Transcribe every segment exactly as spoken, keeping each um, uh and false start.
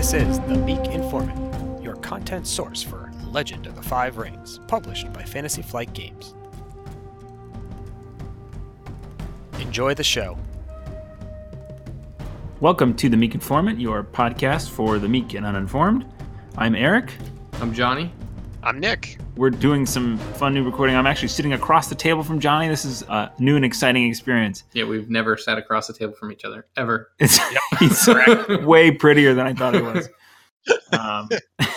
This is The Meek Informant, your content source for Legend of the Five Rings, published by Fantasy Flight Games. Enjoy the show. Welcome to The Meek Informant, your podcast for the meek and uninformed. I'm Eric. I'm Johnny. I'm Nick. We're doing some fun new recording. I'm actually sitting across the table from Johnny. This is a new and exciting experience. Yeah, we've never sat across the table from each other, ever. It's he's way prettier than I thought he was. Um,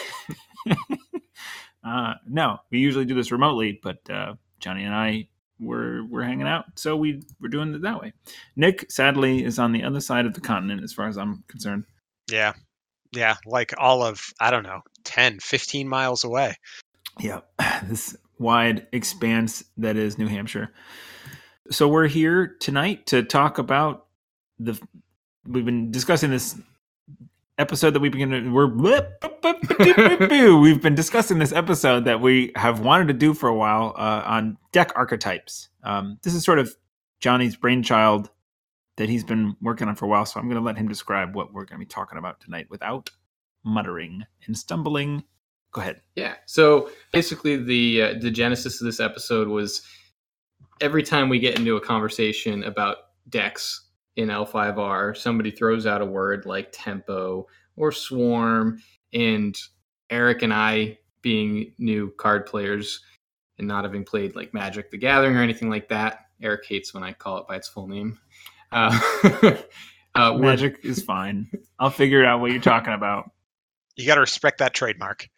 uh, no, we usually do this remotely, but uh, Johnny and I, we're, we're hanging out, so we, we're doing it that way. Nick, sadly, is on the other side of the continent as far as I'm concerned. Yeah. Yeah, like all of, I don't know, ten, fifteen miles away. Yeah, this wide expanse that is New Hampshire. So we're here tonight to talk about the. We've been discussing this episode that we've been. We're we've been discussing this episode that we have wanted to do for a while uh, on deck archetypes. Um, this is sort of Johnny's brainchild that he's been working on for a while. So I'm going to let him describe what we're going to be talking about tonight without muttering and stumbling. Go ahead. Yeah. So basically, the uh, the genesis of this episode was every time we get into a conversation about decks in L five R, somebody throws out a word like tempo or swarm, and Eric and I, being new card players and not having played like Magic the Gathering or anything like that, Eric hates when I call it by its full name. Uh, uh, Magic is fine. I'll figure out what you're talking about. You got to respect that trademark.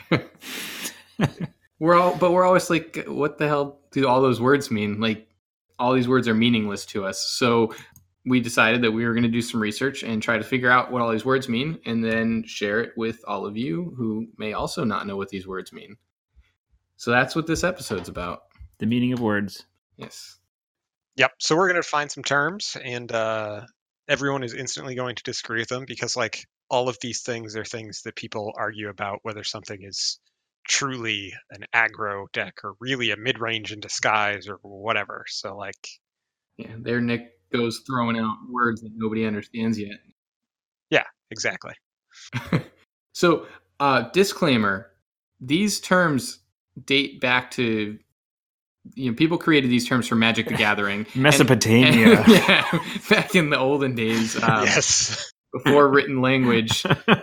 we're all, but we're always like, what the hell do all those words mean? Like, all these words are meaningless to us. So we decided that we were going to do some research and try to figure out what all these words mean, and then share it with all of you who may also not know what these words mean. So that's what this episode's about. The meaning of words. Yes. Yep. So we're going to find some terms, and uh, everyone is instantly going to disagree with them because, like, all of these things are things that people argue about whether something is truly an aggro deck or really a mid-range in disguise or whatever. So, like, yeah, there Nick goes throwing out words that nobody understands yet. Yeah, exactly. So, uh, disclaimer: these terms date back to. You know, people created these terms for Magic the Gathering. Mesopotamia. And, and, yeah, back in the olden days. Um, yes. Before written language.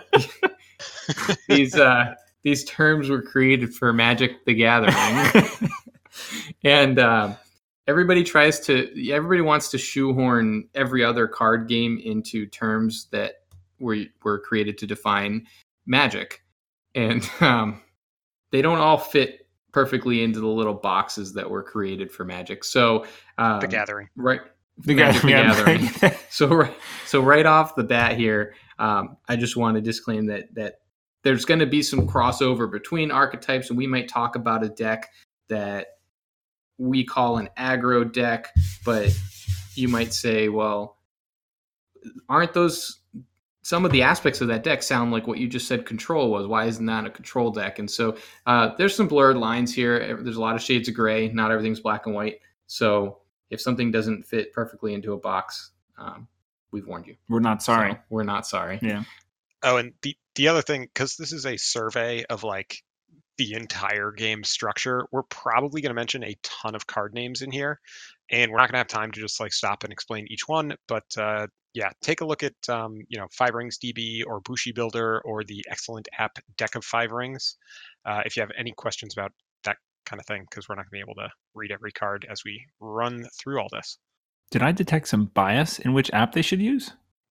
these uh, these terms were created for Magic the Gathering. and uh, everybody tries to, everybody wants to shoehorn every other card game into terms that were, were created to define Magic. And um, they don't all fit perfectly into the little boxes that were created for Magic. So um, the Gathering, right? The Gathering. The Gathering. so right, so right off the bat here, um, I just want to disclaim that that there's going to be some crossover between archetypes, and we might talk about a deck that we call an aggro deck, but you might say, well, aren't those some of the aspects of that deck sound like what you just said control was? Why isn't that a control deck? And so uh, there's some blurred lines here. There's a lot of shades of gray. Not everything's black and white. So if something doesn't fit perfectly into a box, um, we've warned you. We're not sorry. So we're not sorry. Yeah. Oh, and the, the other thing, because this is a survey of like the entire game structure, we're probably going to mention a ton of card names in here, and we're not going to have time to just like stop and explain each one. But uh, yeah, take a look at um, you know Five Rings D B or Bushi Builder or the excellent app Deck of Five Rings uh, if you have any questions about that kind of thing, because we're not going to be able to read every card as we run through all this. Did I detect some bias in which app they should use?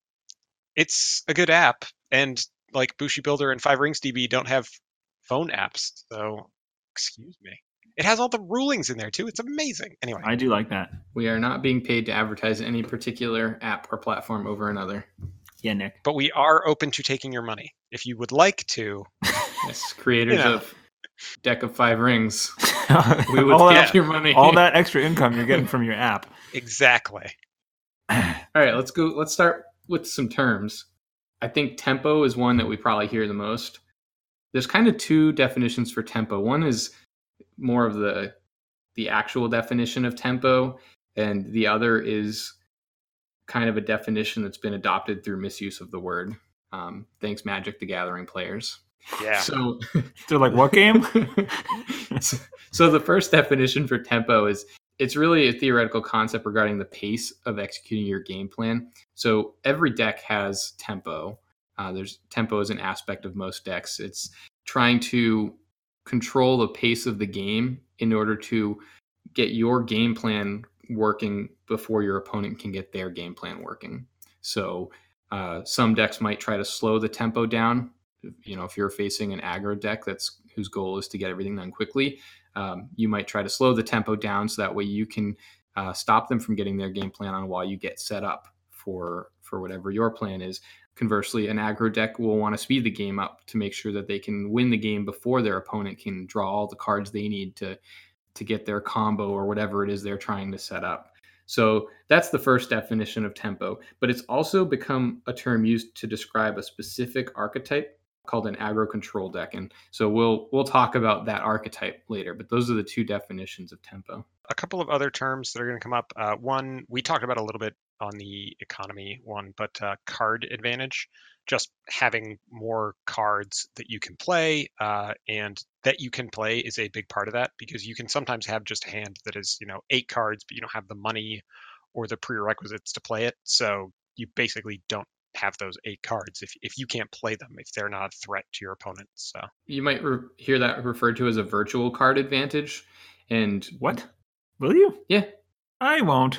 It's a good app, and like Bushi Builder and Five Rings D B don't have phone apps, so excuse me. It has all the rulings in there too. It's amazing. Anyway, I do like that. We are not being paid to advertise any particular app or platform over another. Yeah, Nick. But we are open to taking your money if you would like to. Yes, creators You know. of Deck of Five Rings. We would all take that, your money. all that extra income you're getting from your app. Exactly. All right, let's go. Let's start with some terms. I think tempo is one that we probably hear the most. There's kind of two definitions for tempo. One is more of the the actual definition of tempo, and the other is kind of a definition that's been adopted through misuse of the word. Um, thanks, Magic the Gathering players. Yeah. So They're like, what game? so, so the first definition for tempo is it's really a theoretical concept regarding the pace of executing your game plan. So every deck has tempo. Uh, there's tempo is an aspect of most decks. It's trying to control the pace of the game in order to get your game plan working before your opponent can get their game plan working. So uh, some decks might try to slow the tempo down. You know, if you're facing an aggro deck that's whose goal is to get everything done quickly, um, you might try to slow the tempo down so that way you can uh, stop them from getting their game plan on while you get set up for for whatever your plan is. Conversely, an aggro deck will want to speed the game up to make sure that they can win the game before their opponent can draw all the cards they need to to get their combo or whatever it is they're trying to set up. So that's the first definition of tempo, but it's also become a term used to describe a specific archetype called an aggro control deck. And so we'll we'll talk about that archetype later, but those are the two definitions of tempo. A couple of other terms that are going to come up. Uh, one, we talked about a little bit on the economy one, but uh, card advantage, just having more cards that you can play, uh, and that you can play is a big part of that, because you can sometimes have just a hand that is, you know, eight cards, but you don't have the money or the prerequisites to play it. So you basically don't have those eight cards if if you can't play them, if they're not a threat to your opponent. So you might re- hear that referred to as a virtual card advantage. And what? Will you? Yeah. I won't.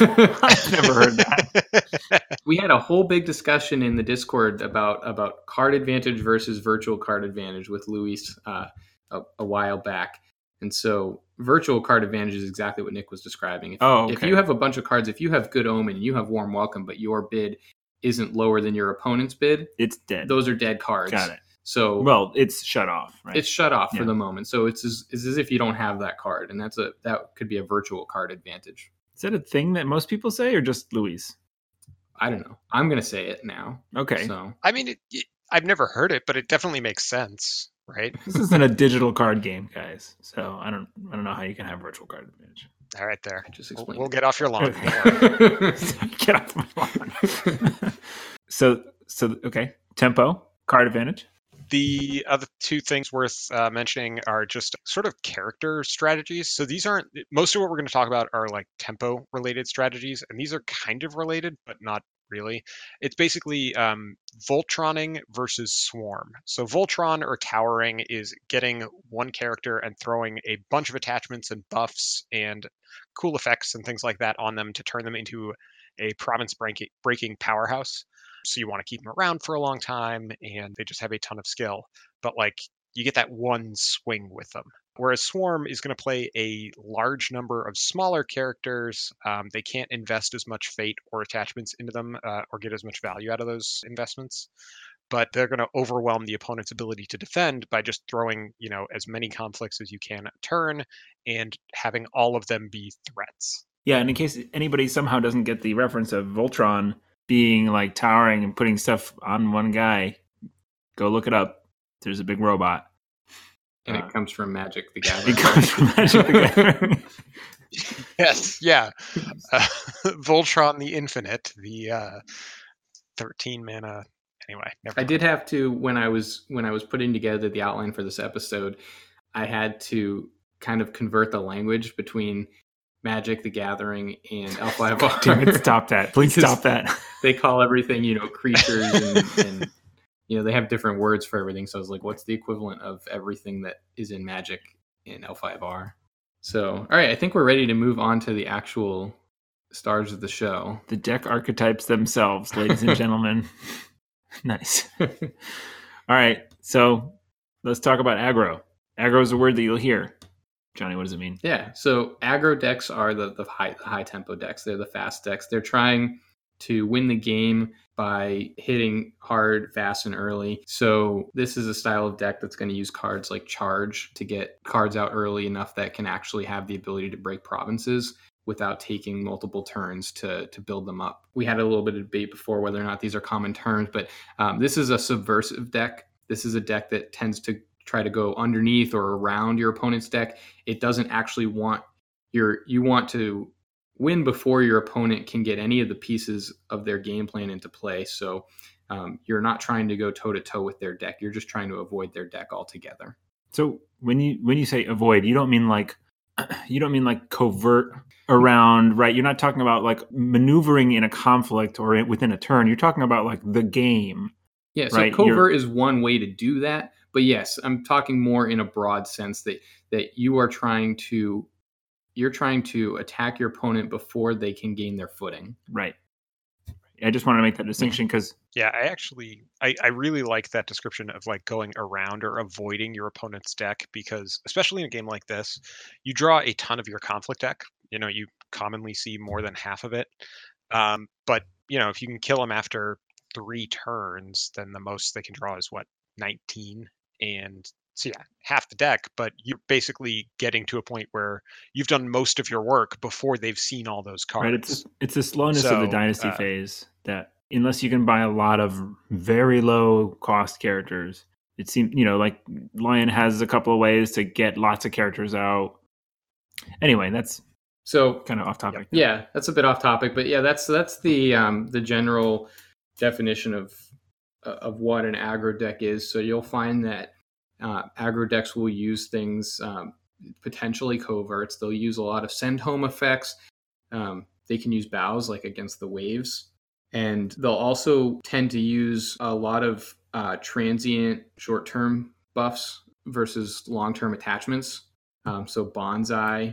I've never heard that. We had a whole big discussion in the Discord about about card advantage versus virtual card advantage with Luis uh, a, a while back. And so virtual card advantage is exactly what Nick was describing. If, oh, okay. if you have a bunch of cards, if you have Good Omen, you have Warm Welcome, but your bid isn't lower than your opponent's bid, it's dead. Those are dead cards. Got it. So well, it's shut off, right? It's shut off yeah. for the moment. So it's as, it's as if you don't have that card, and that's a that could be a virtual card advantage. Is that a thing that most people say, or just Luis? I don't know. I'm going to say it now. Okay. So I mean, it, it, I've never heard it, but it definitely makes sense, right? This isn't a digital card game, guys. So I don't I don't know how you can have virtual card advantage. All right, there. I just We'll, explained. we'll it. get off your lawn. Get off my lawn. so so okay, tempo, card advantage. The other two things worth uh, mentioning are just sort of character strategies. So these aren't, most of what we're going to talk about are like tempo related strategies, and these are kind of related, but not really. It's basically um, Voltroning versus Swarm. So Voltron or Towering is getting one character and throwing a bunch of attachments and buffs and cool effects and things like that on them to turn them into a province breaking powerhouse. So you want to keep them around for a long time, and they just have a ton of skill. But like, you get that one swing with them. Whereas Swarm is going to play a large number of smaller characters. Um, they can't invest as much fate or attachments into them, uh, or get as much value out of those investments. But they're going to overwhelm the opponent's ability to defend by just throwing, you know, as many conflicts as you can a turn, and having all of them be threats. Yeah, and in case anybody somehow doesn't get the reference of Voltron being like towering and putting stuff on one guy, go look it up. There's a big robot. And uh, it comes from Magic the Gathering. It comes from Magic the Gathering. Yes, yeah. Uh, Voltron the Infinite, the uh, thirteen mana. Anyway, never I mind. did have to when I was when I was putting together the outline for this episode, I had to kind of convert the language between Magic the Gathering and L five R. Damn it, stop that. Please stop that. They call everything, you know, creatures and, and you know, they have different words for everything. So I was like, what's the equivalent of everything that is in Magic in L five R? So, all right, I think we're ready to move on to the actual stars of the show. The deck archetypes themselves, ladies and gentlemen. Nice. All right, so let's talk about aggro. Aggro is a word that you'll hear. Johnny, what does it mean? Yeah, so aggro decks are the, the high the high tempo decks. They're the fast decks. They're trying to win the game by hitting hard, fast, and early. So this is a style of deck that's going to use cards like Charge to get cards out early enough that can actually have the ability to break provinces without taking multiple turns to to build them up. We had a little bit of debate before whether or not these are common terms, but um, this is a subversive deck. This is a deck that tends to try to go underneath or around your opponent's deck. It doesn't actually want your, you want to win before your opponent can get any of the pieces of their game plan into play. So um, you're not trying to go toe to toe with their deck. You're just trying to avoid their deck altogether. So when you when you say avoid, you don't mean like you don't mean like covert around, right? You're not talking about like maneuvering in a conflict or within a turn. You're talking about like the game. Yeah, so right? covert You're, is one way to do that. But yes, I'm talking more in a broad sense that that you are trying to you're trying to attack your opponent before they can gain their footing. Right. I just wanted to make that distinction because yeah, I actually I, I really like that description of like going around or avoiding your opponent's deck, because especially in a game like this, you draw a ton of your conflict deck. You know, you commonly see more than half of it. Um, but you know, if you can kill them after three turns, then the most they can draw is what, nineteen, and so yeah, half the deck. But you're basically getting to a point where you've done most of your work before they've seen all those cards. right, it's it's the slowness So, of the dynasty uh, phase that unless you can buy a lot of very low cost characters, it seems, you know, like Lion has a couple of ways to get lots of characters out. Anyway, that's so kind of off topic. Yeah, that's a bit off topic, but yeah, that's that's the um, the general definition of of what an aggro deck is. So you'll find that uh, aggro decks will use things um, potentially coverts. They'll use a lot of send home effects. Um, they can use bows like against the waves, and they'll also tend to use a lot of uh, transient short term buffs versus long term attachments. Um, so bonsai.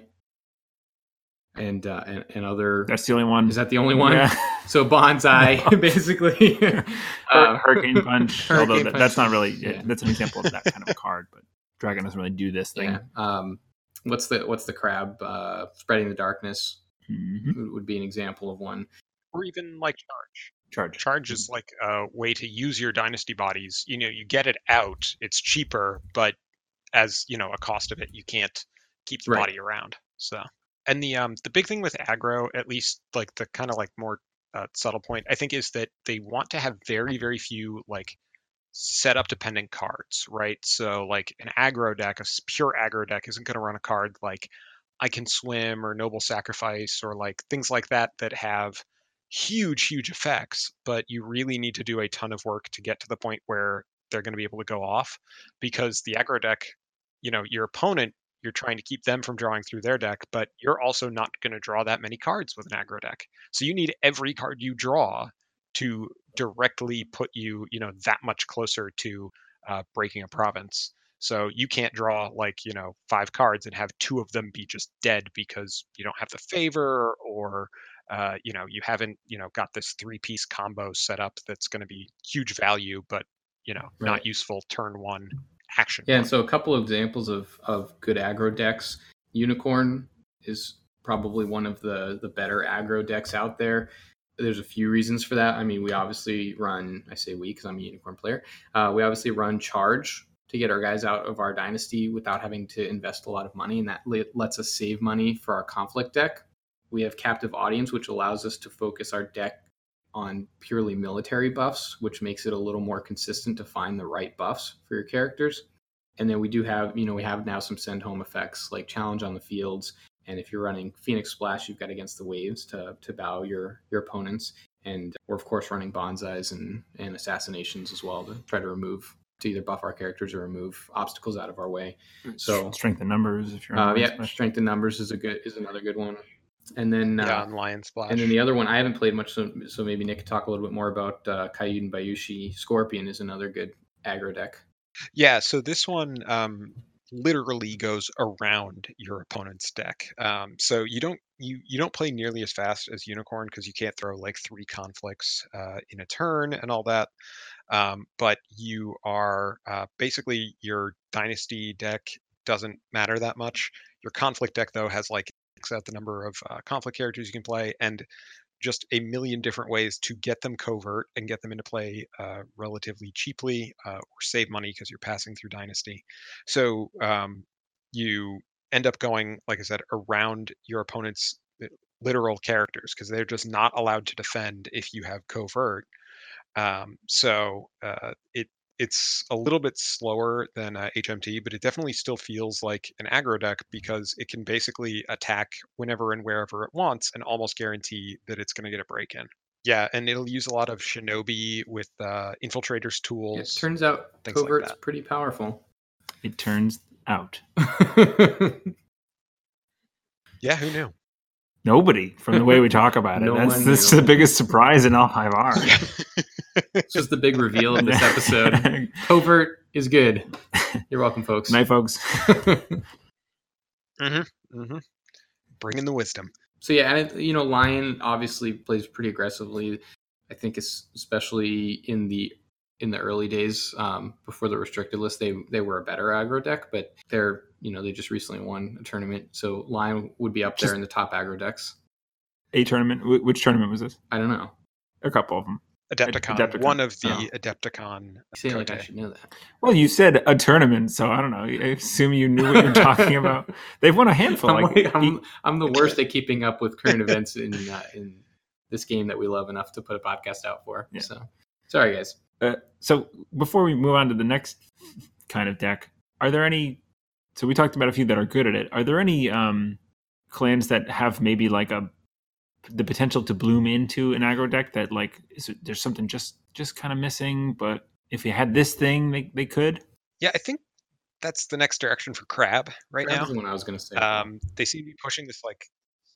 And, uh, and and other. That's the only one. Is that the only one? Yeah. So bonsai, no. basically. uh, Hurricane Punch. Hurricane although that, Punch. that's not really. Yeah. That's an example of that kind of a card, but Dragon doesn't really do this thing. Yeah. Um, what's the what's the crab? Uh, Spreading the Darkness mm-hmm. would be an example of one. Or even like Charge. Charge. Charge is like a way to use your dynasty bodies. You know, you get it out. It's cheaper, but as you know, a cost of it, you can't keep the Right. body around. So. And the um the big thing with aggro, at least like the kind of like more uh, subtle point, I think, is that they want to have very very few like setup dependent cards, right? So like an aggro deck, a pure aggro deck, isn't going to run a card like I Can Swim or Noble Sacrifice or like things like that that have huge huge effects, but you really need to do a ton of work to get to the point where they're going to be able to go off, because the aggro deck, you know, your opponent, you're trying to keep them from drawing through their deck, but you're also not going to draw that many cards with an aggro deck. So you need every card you draw to directly put you, you know, that much closer to uh, breaking a province. So you can't draw like, you know, five cards and have two of them be just dead because you don't have the favor, or, uh, you know, you haven't, you know, got this three piece combo set up that's going to be huge value, but, you know, Right. not useful turn one action. Yeah, one. and so a couple of examples of, of good aggro decks. Unicorn is probably one of the, the better aggro decks out there. There's a few reasons for that. I mean, we obviously run, I say we because I'm a Unicorn player, uh, we obviously run Charge to get our guys out of our dynasty without having to invest a lot of money, and that lets us save money for our conflict deck. We have Captive Audience, which allows us to focus our deck on purely military buffs, which makes it a little more consistent to find the right buffs for your characters. And then we do have, you know, we have now some send home effects like Challenge on the Fields. And if you're running Phoenix Splash, you've got Against the Waves to to bow your your opponents. And we're, of course, running Bonsais and, and Assassinations as well to try to remove, to either buff our characters or remove obstacles out of our way. So Strength in Numbers if you're uh, on yeah, Splash. Strength in Numbers is a good is another good one. And then yeah, uh, on Lion Splash. and then the other one I haven't played much, so, so maybe Nick could talk a little bit more about uh, Kyuden Bayushi. Scorpion is another good aggro deck. Yeah, so this one um, literally goes around your opponent's deck. Um, so you don't you you don't play nearly as fast as Unicorn because you can't throw like three conflicts uh, in a turn and all that. Um, but you are uh, basically, your dynasty deck doesn't matter that much. Your conflict deck though has like out the number of uh, conflict characters you can play, and just a million different ways to get them covert and get them into play uh, relatively cheaply, uh, or save money because you're passing through dynasty. So um, you end up going, like I said, around your opponent's literal characters because they're just not allowed to defend if you have covert. Um, so uh, it it's a little bit slower than uh, H M T, but it definitely still feels like an aggro deck because it can basically attack whenever and wherever it wants and almost guarantee that it's going to get a break in. Yeah, and it'll use a lot of Shinobi with uh, Infiltrator's tools. It turns out things Covert's like that. pretty powerful. It turns out. Yeah, who knew? Nobody, from the way we talk about it. No that's one that's knew. the biggest surprise in L five R. It's just the big reveal of this episode. Covert is good. You're welcome, folks. Night, folks. Mm-hmm. Mm-hmm. Bring in the wisdom. So yeah, and it, you know, Lion obviously plays pretty aggressively. I think it's especially in the in the early days um, before the restricted list, they they were a better aggro deck, but they're you know they just recently won a tournament, so Lion would be up there Just- in the top aggro decks. A tournament? Wh- Which tournament was this? I don't know. A couple of them. Adepticon, Adepticon. one of the Oh. Adepticon. You say it like I Kote. should know that. Well, you said a tournament, so I don't know. I assume you knew what you're talking about. They've won a handful. I'm, Like, like, I'm, e- I'm the worst at keeping up with current events in uh, in this game that we love enough to put a podcast out for. Yeah. So sorry, guys. uh, so before we move on to the next kind of deck, are there any? So we talked about a few that are good at it. Are there any um, clans that have maybe like a the potential to bloom into an aggro deck that like is it, there's something just just kind of missing, but if you had this thing, they they could. Yeah, I think that's the next direction for Crab right Crab now. is the one I was going to say. Um, they seem to be pushing this like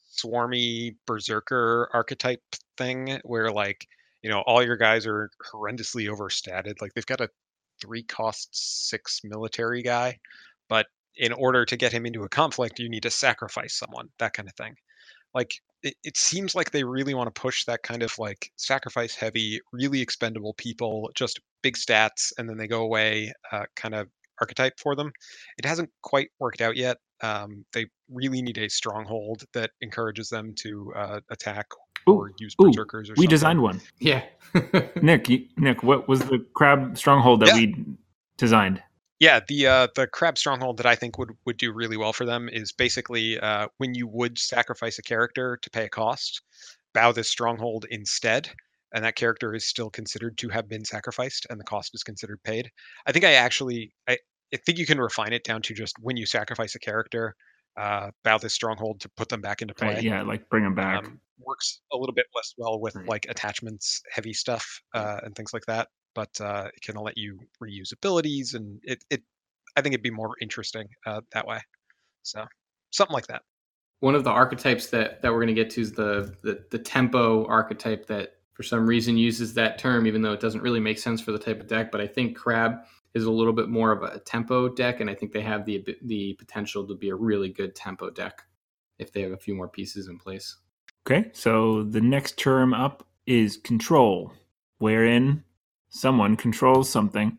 swarmy berserker archetype thing where like you know all your guys are horrendously overstated. Like they've got a three cost six military guy, but in order to get him into a conflict, you need to sacrifice someone. That kind of thing. Like it, it seems like they really want to push that kind of like sacrifice heavy, really expendable people, just big stats, and then they go away uh, kind of archetype for them. It hasn't quite worked out yet. Um, they really need a stronghold that encourages them to uh, attack or Ooh, use ooh, berserkers or we something. designed one. yeah. Nick, you, Nick, what was the crab stronghold that Yeah. we designed? Yeah, the uh, the crab stronghold that I think would, would do really well for them is basically uh, when you would sacrifice a character to pay a cost, bow this stronghold instead, and that character is still considered to have been sacrificed, and the cost is considered paid. I think I actually I, I think you can refine it down to just when you sacrifice a character, uh, bow this stronghold to put them back into play. Right, yeah, like bring them back. Um, works a little bit less well with Right. like attachments, heavy stuff, uh, and things like that. But uh, it can let you reuse abilities, and it, it I think it'd be more interesting uh, that way. So something like that. One of the archetypes that, that we're going to get to is the, the the tempo archetype that for some reason uses that term, even though it doesn't really make sense for the type of deck. But I think Crab is a little bit more of a tempo deck, and I think they have the the potential to be a really good tempo deck if they have a few more pieces in place. Okay, so the next term up is control, wherein someone controls something.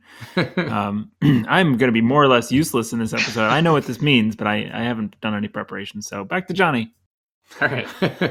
Um, I'm going to be more or less useless in this episode. I know what this means, but I, I haven't done any preparation. So back to Johnny. All right.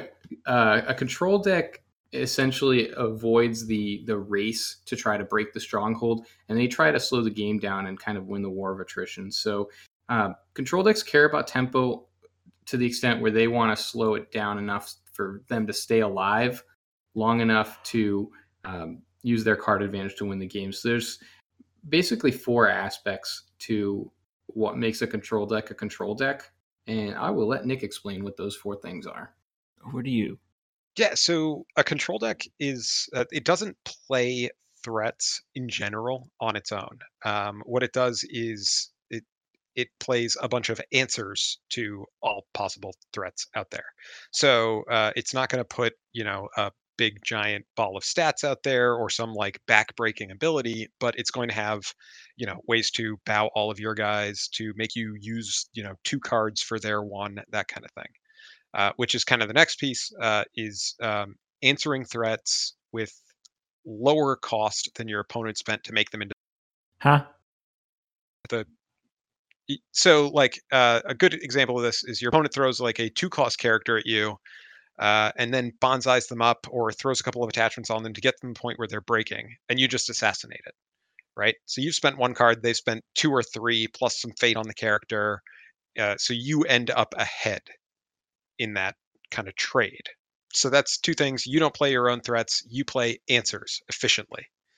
uh, a control deck essentially avoids the the race to try to break the stronghold, and they try to slow the game down and kind of win the war of attrition. So uh, control decks care about tempo to the extent where they want to slow it down enough for them to stay alive long enough to um, use their card advantage to win the game. So there's basically four aspects to what makes a control deck a control deck. And I will let Nick explain what those four things are. Over to you. Yeah, so a control deck is uh, it doesn't play threats in general on its own. Um, what it does is it it plays a bunch of answers to all possible threats out there. So uh, it's not going to put you know a big giant ball of stats out there or some like back-breaking ability, but it's going to have you know ways to bow all of your guys, to make you use you know two cards for their one, that kind of thing. Uh, which is kind of the next piece, uh, is um, answering threats with lower cost than your opponent spent to make them into Huh? the. So, like uh, a good example of this is your opponent throws like a two-cost character at you, uh, and then bonsais them up or throws a couple of attachments on them to get them to the point where they're breaking, and you just assassinate it, right? So you've spent one card, they've spent two or three plus some fate on the character, uh, so you end up ahead in that kind of trade. So that's two things. You don't play your own threats, you play answers efficiently.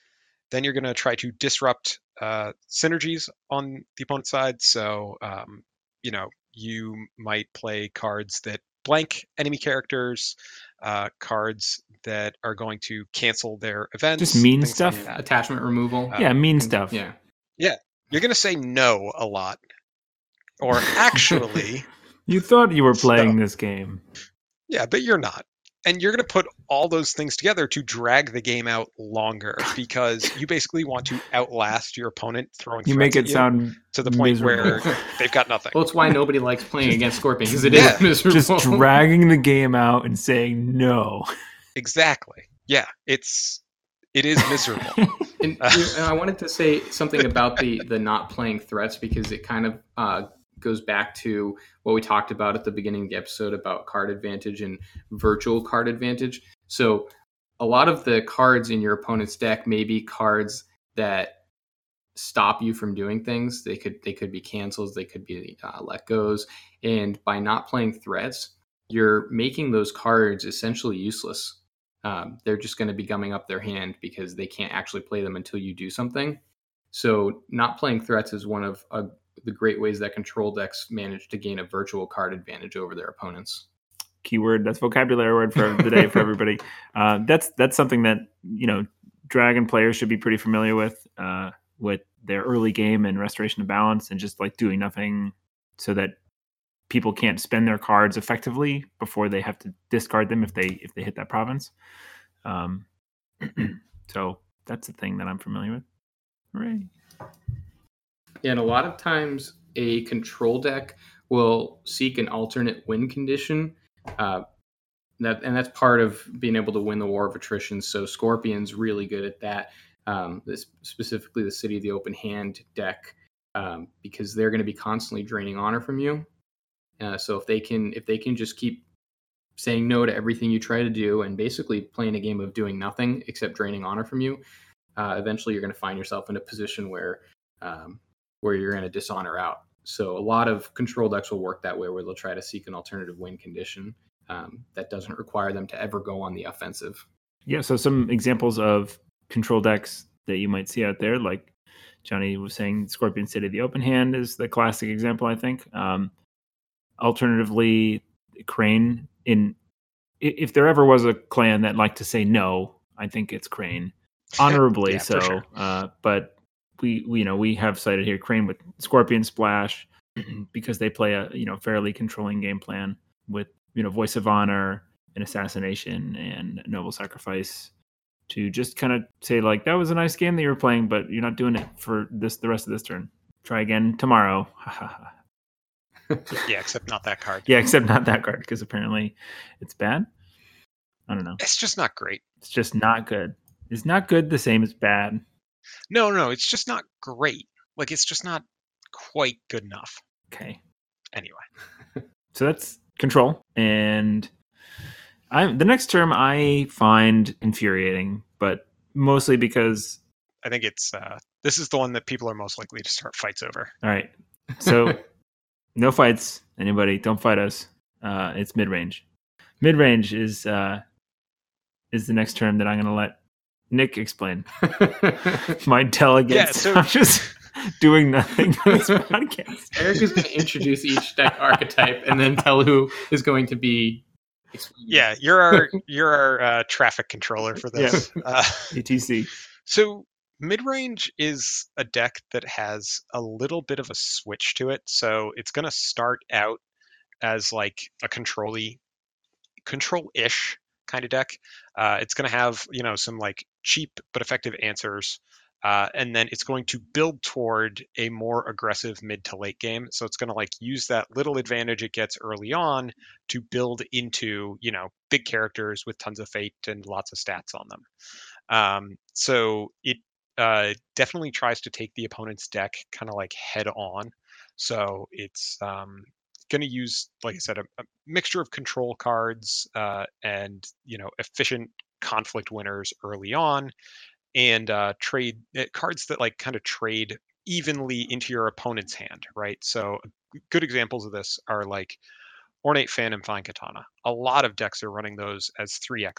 Then you're going to try to disrupt uh, synergies on the opponent's side. So, um, you know, you might play cards that blank enemy characters, uh, cards that are going to cancel their events. Just mean things like stuff? that. Attachment removal. Uh, yeah, mean Things- stuff. Yeah. Yeah, you're going to say no a lot. Or actually, You thought you were So- playing this game. yeah, but you're not. And you're going to put all those things together to drag the game out longer because you basically want to outlast your opponent throwing You threats make at it you sound to the point miserable. where they've got nothing. Well, it's why nobody likes playing against Scorpion because it is Yeah. miserable. Just dragging the game out and saying no. Exactly. Yeah, it's it is miserable. And, and I wanted to say something about the the not playing threats because it kind of uh, goes back to what we talked about at the beginning of the episode about card advantage and virtual card advantage. So a lot of the cards in your opponent's deck may be cards that stop you from doing things. They could they could be cancels, they could be uh, let goes, and by not playing threats, you're making those cards essentially useless. Um, they're just going to be gumming up their hand because they can't actually play them until you do something. So not playing threats is one of uh, the great ways that control decks manage to gain a virtual card advantage over their opponents. Keyword, that's vocabulary word for the day for everybody. Uh, that's that's something that, you know, Dragon players should be pretty familiar with, uh, with their early game and restoration of balance and just like doing nothing so that people can't spend their cards effectively before they have to discard them if they if they hit that province. Um, so that's the thing that I'm familiar with. Hooray. And a lot of times a control deck will seek an alternate win condition. Uh, that and that's part of being able to win the war of attrition. So Scorpion's really good at that. Um, this, specifically the City of the Open Hand deck, um, because they're going to be constantly draining honor from you. Uh, so if they can if they can just keep saying no to everything you try to do and basically playing a game of doing nothing except draining honor from you, uh, eventually you're going to find yourself in a position where um, where you're going to dishonor out. So a lot of control decks will work that way, where they'll try to seek an alternative win condition um, that doesn't require them to ever go on the offensive. Yeah, so some examples of control decks that you might see out there, like Johnny was saying, Scorpion City, the Open Hand is the classic example, I think. Um, alternatively, Crane. In if there ever was a clan that liked to say no, I think it's Crane, honorably Yeah, so. for sure. Uh, but we, we, you know, we have cited here Crane with Scorpion Splash because they play a you know fairly controlling game plan with you know Voice of Honor and Assassination and Noble Sacrifice to just kind of say like that was a nice game that you were playing, but you're not doing it for this the rest of this turn. Try again tomorrow. Yeah, except not that card. Yeah, except not that card because apparently it's bad. I don't know. It's just not great. It's just not good. It's not good the same as bad. No, no, it's just not great. Like it's just not quite good enough. Okay. Anyway. So that's control. And I the next term I find infuriating, but mostly because I think it's uh, this is the one that people are most likely to start fights over. all right. So no fights. Anybody, don't fight us. Uh, it's mid range. Mid range is uh, is the next term that I'm going to let Nick explain. My delegates. Yeah, so- I'm just doing nothing on this podcast. Eric is going to introduce each deck archetype and then tell who is going to be. Yeah, you're our you're our uh, traffic controller for this. Uh, E T C. so mid-range is a deck that has a little bit of a switch to it. So it's going to start out as like a control-y, control-ish kind of deck. Uh, it's going to have, you know, some like cheap but effective answers. Uh, and then it's going to build toward a more aggressive mid to late game. So it's going to like use that little advantage it gets early on to build into, you know, big characters with tons of fate and lots of stats on them. Um, so it uh, definitely tries to take the opponent's deck kind of like head on. So it's um, going to use, like I said, a, a mixture of control cards uh, and, you know, efficient conflict winners early on. And uh, trade uh, cards that like kind of trade evenly into your opponent's hand, right? So good examples of this are like Ornate Fan and Fine Katana. A lot of decks are running those as three X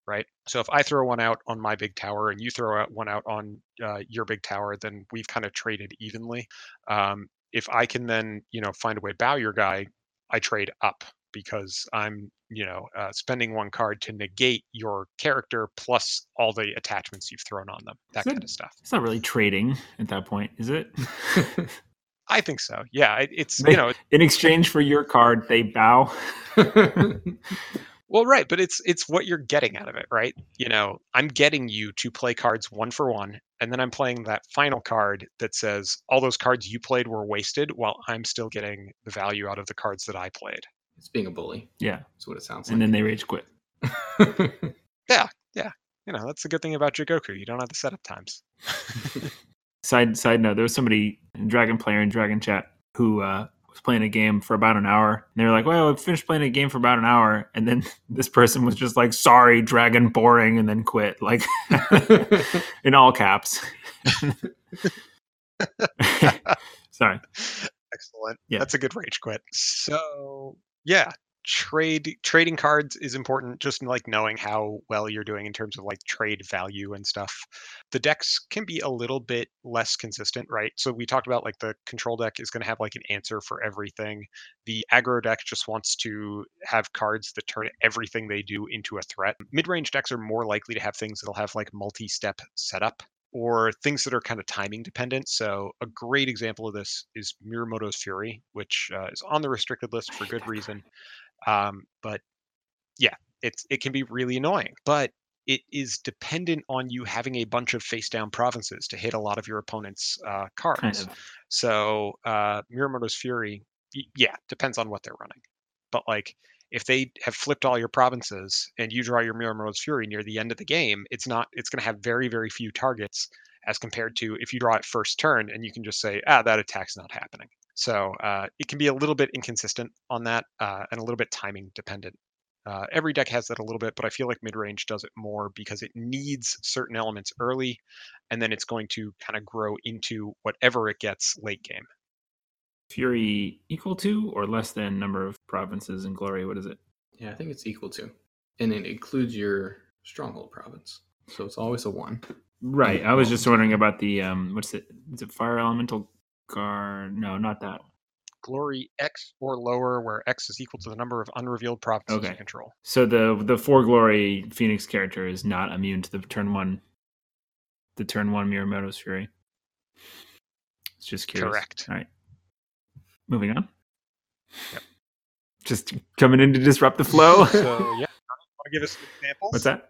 right? So if I throw one out on my big tower and you throw out one out on uh, your big tower, then we've kind of traded evenly. Um, if I can then, you know, find a way to bow your guy, I trade up because I'm, you know, uh, spending one card to negate your character plus all the attachments you've thrown on them, that So kind of stuff. It's not really trading at that point, is it? I think so. Yeah, it, it's, They- you know, In exchange for your card, they bow. well, right, but it's it's what you're getting out of it, right? You know, I'm getting you to play cards one for one, and then I'm playing that final card that says all those cards you played were wasted, while I'm still getting the value out of the cards that I played. It's being a bully. Yeah. That's what it sounds And like. then they rage quit. Yeah, yeah. You know, that's the good thing about Jigoku. You don't have the setup times. Side side note, there was somebody, a Dragon player in Dragon Chat, who uh, was playing a game for about an hour. And they were like, well, we finished playing a game for about an hour. And then this person was just like, sorry, Dragon, boring, and then quit. Like, in all caps. Sorry. Excellent. Yeah. That's a good rage quit. So yeah, trade trading cards is important. Just like knowing how well you're doing in terms of like trade value and stuff. The decks can be a little bit less consistent, right? So we talked about like the control deck is going to have like an answer for everything. The aggro deck just wants to have cards that turn everything they do into a threat. Mid-range decks are more likely to have things that'll have like multi-step setup, or things that are kind of timing dependent. So a great example of this is Mirumoto's Fury, which uh, is on the restricted list for good reason. Um, but yeah, it's it can be really annoying. But it is dependent on you having a bunch of face down provinces to hit a lot of your opponent's uh, cards. Kind of. So uh, Mirumoto's Fury, y- yeah, depends on what they're running. But like if they have flipped all your provinces and you draw your Mirumoto's Fury near the end of the game, it's not it's going to have very very few targets as compared to if you draw it first turn and you can just say, ah, that attack's not happening. So uh, it can be a little bit inconsistent on that uh, and a little bit timing dependent. Uh, every deck has that a little bit, but I feel like mid-range does it more because it needs certain elements early, and then it's going to kind of grow into whatever it gets late game. Fury equal to or less than number of provinces in Glory? What is it? Yeah, I think it's equal to. And it includes your stronghold province. So it's always a one. Right. I was just wondering about the um. What's it? Is it Fire Elemental Guard? No, not that. Glory X or lower, where X is equal to the number of unrevealed provinces Okay. you control. So the the four Glory Phoenix character is not immune to the turn one. The turn one Mirumoto's Fury. It's just curious. Correct. All right. Moving on. Yep. Just coming in to disrupt the flow. So yeah, want to give us some examples? What's that?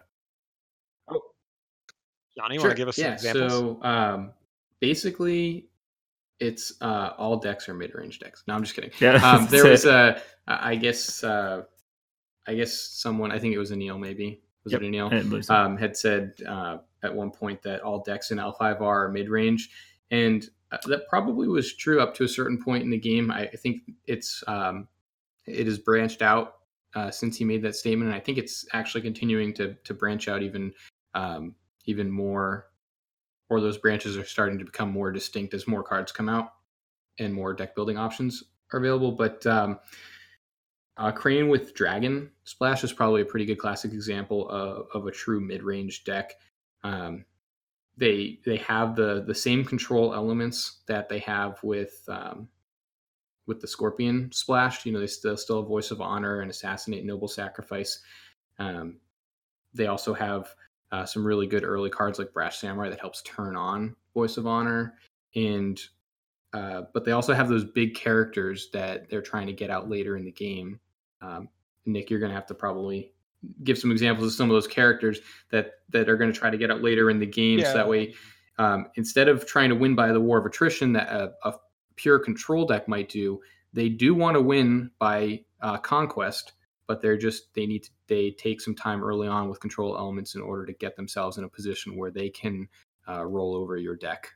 Johnny, Sure. want to give us some Yeah, examples? so um, basically, it's uh, all decks are mid-range decks. No, I'm just kidding. Yeah. Um, that's there was it. a, I guess, uh, I guess someone, I think it was Anil maybe. Was Yep. it Anil? It looks- um, had said uh, at one point that all decks in L five R are mid-range, and uh, that probably was true up to a certain point in the game. I, I think it's um, it has branched out uh, since he made that statement, and I think it's actually continuing to to branch out even um, even more, or those branches are starting to become more distinct as more cards come out and more deck building options are available. But um, Uh, Crane with Dragon Splash is probably a pretty good classic example of, of a true mid-range deck. Um, they they have the the same control elements that they have with um, with the Scorpion Splash. You know, they still still have Voice of Honor and Assassinate, Noble Sacrifice. Um, they also have uh, some really good early cards like Brash Samurai that helps turn on Voice of Honor, and uh, but they also have those big characters that they're trying to get out later in the game. Um, Nick, you're going to have to probably give some examples of some of those characters that that are going to try to get out later in the game. Yeah. So that way, um, instead of trying to win by the war of attrition that a, a pure control deck might do, they do want to win by uh, conquest, but they're just they need to they take some time early on with control elements in order to get themselves in a position where they can uh, roll over your deck.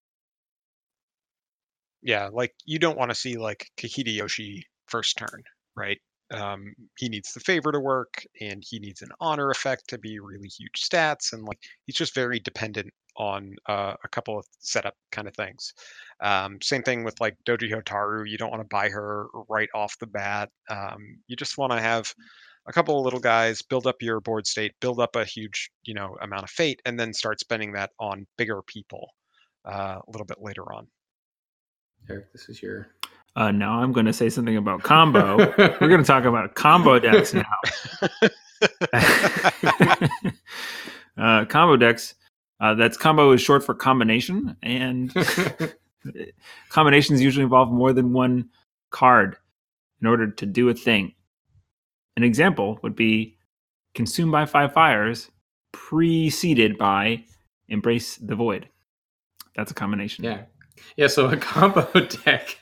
Yeah, like you don't want to see like Hideyoshi first turn, right? Um, he needs the favor to work, and he needs an honor effect to be really huge stats, and like he's just very dependent on uh, a couple of setup kind of things. Um, same thing with like Doji Hotaru. You don't want to buy her right off the bat. Um, you just want to have a couple of little guys, build up your board state, build up a huge, you know, amount of fate, and then start spending that on bigger people uh, a little bit later on. Eric, this is your. Uh, now I'm going to say something about combo. We're going to talk about combo decks now. uh, combo decks. Uh, that's combo is short for combination, and combinations usually involve more than one card in order to do a thing. An example would be Consumed by Five Fires, preceded by Embrace the Void. That's a combination. Yeah, yeah. So a combo deck.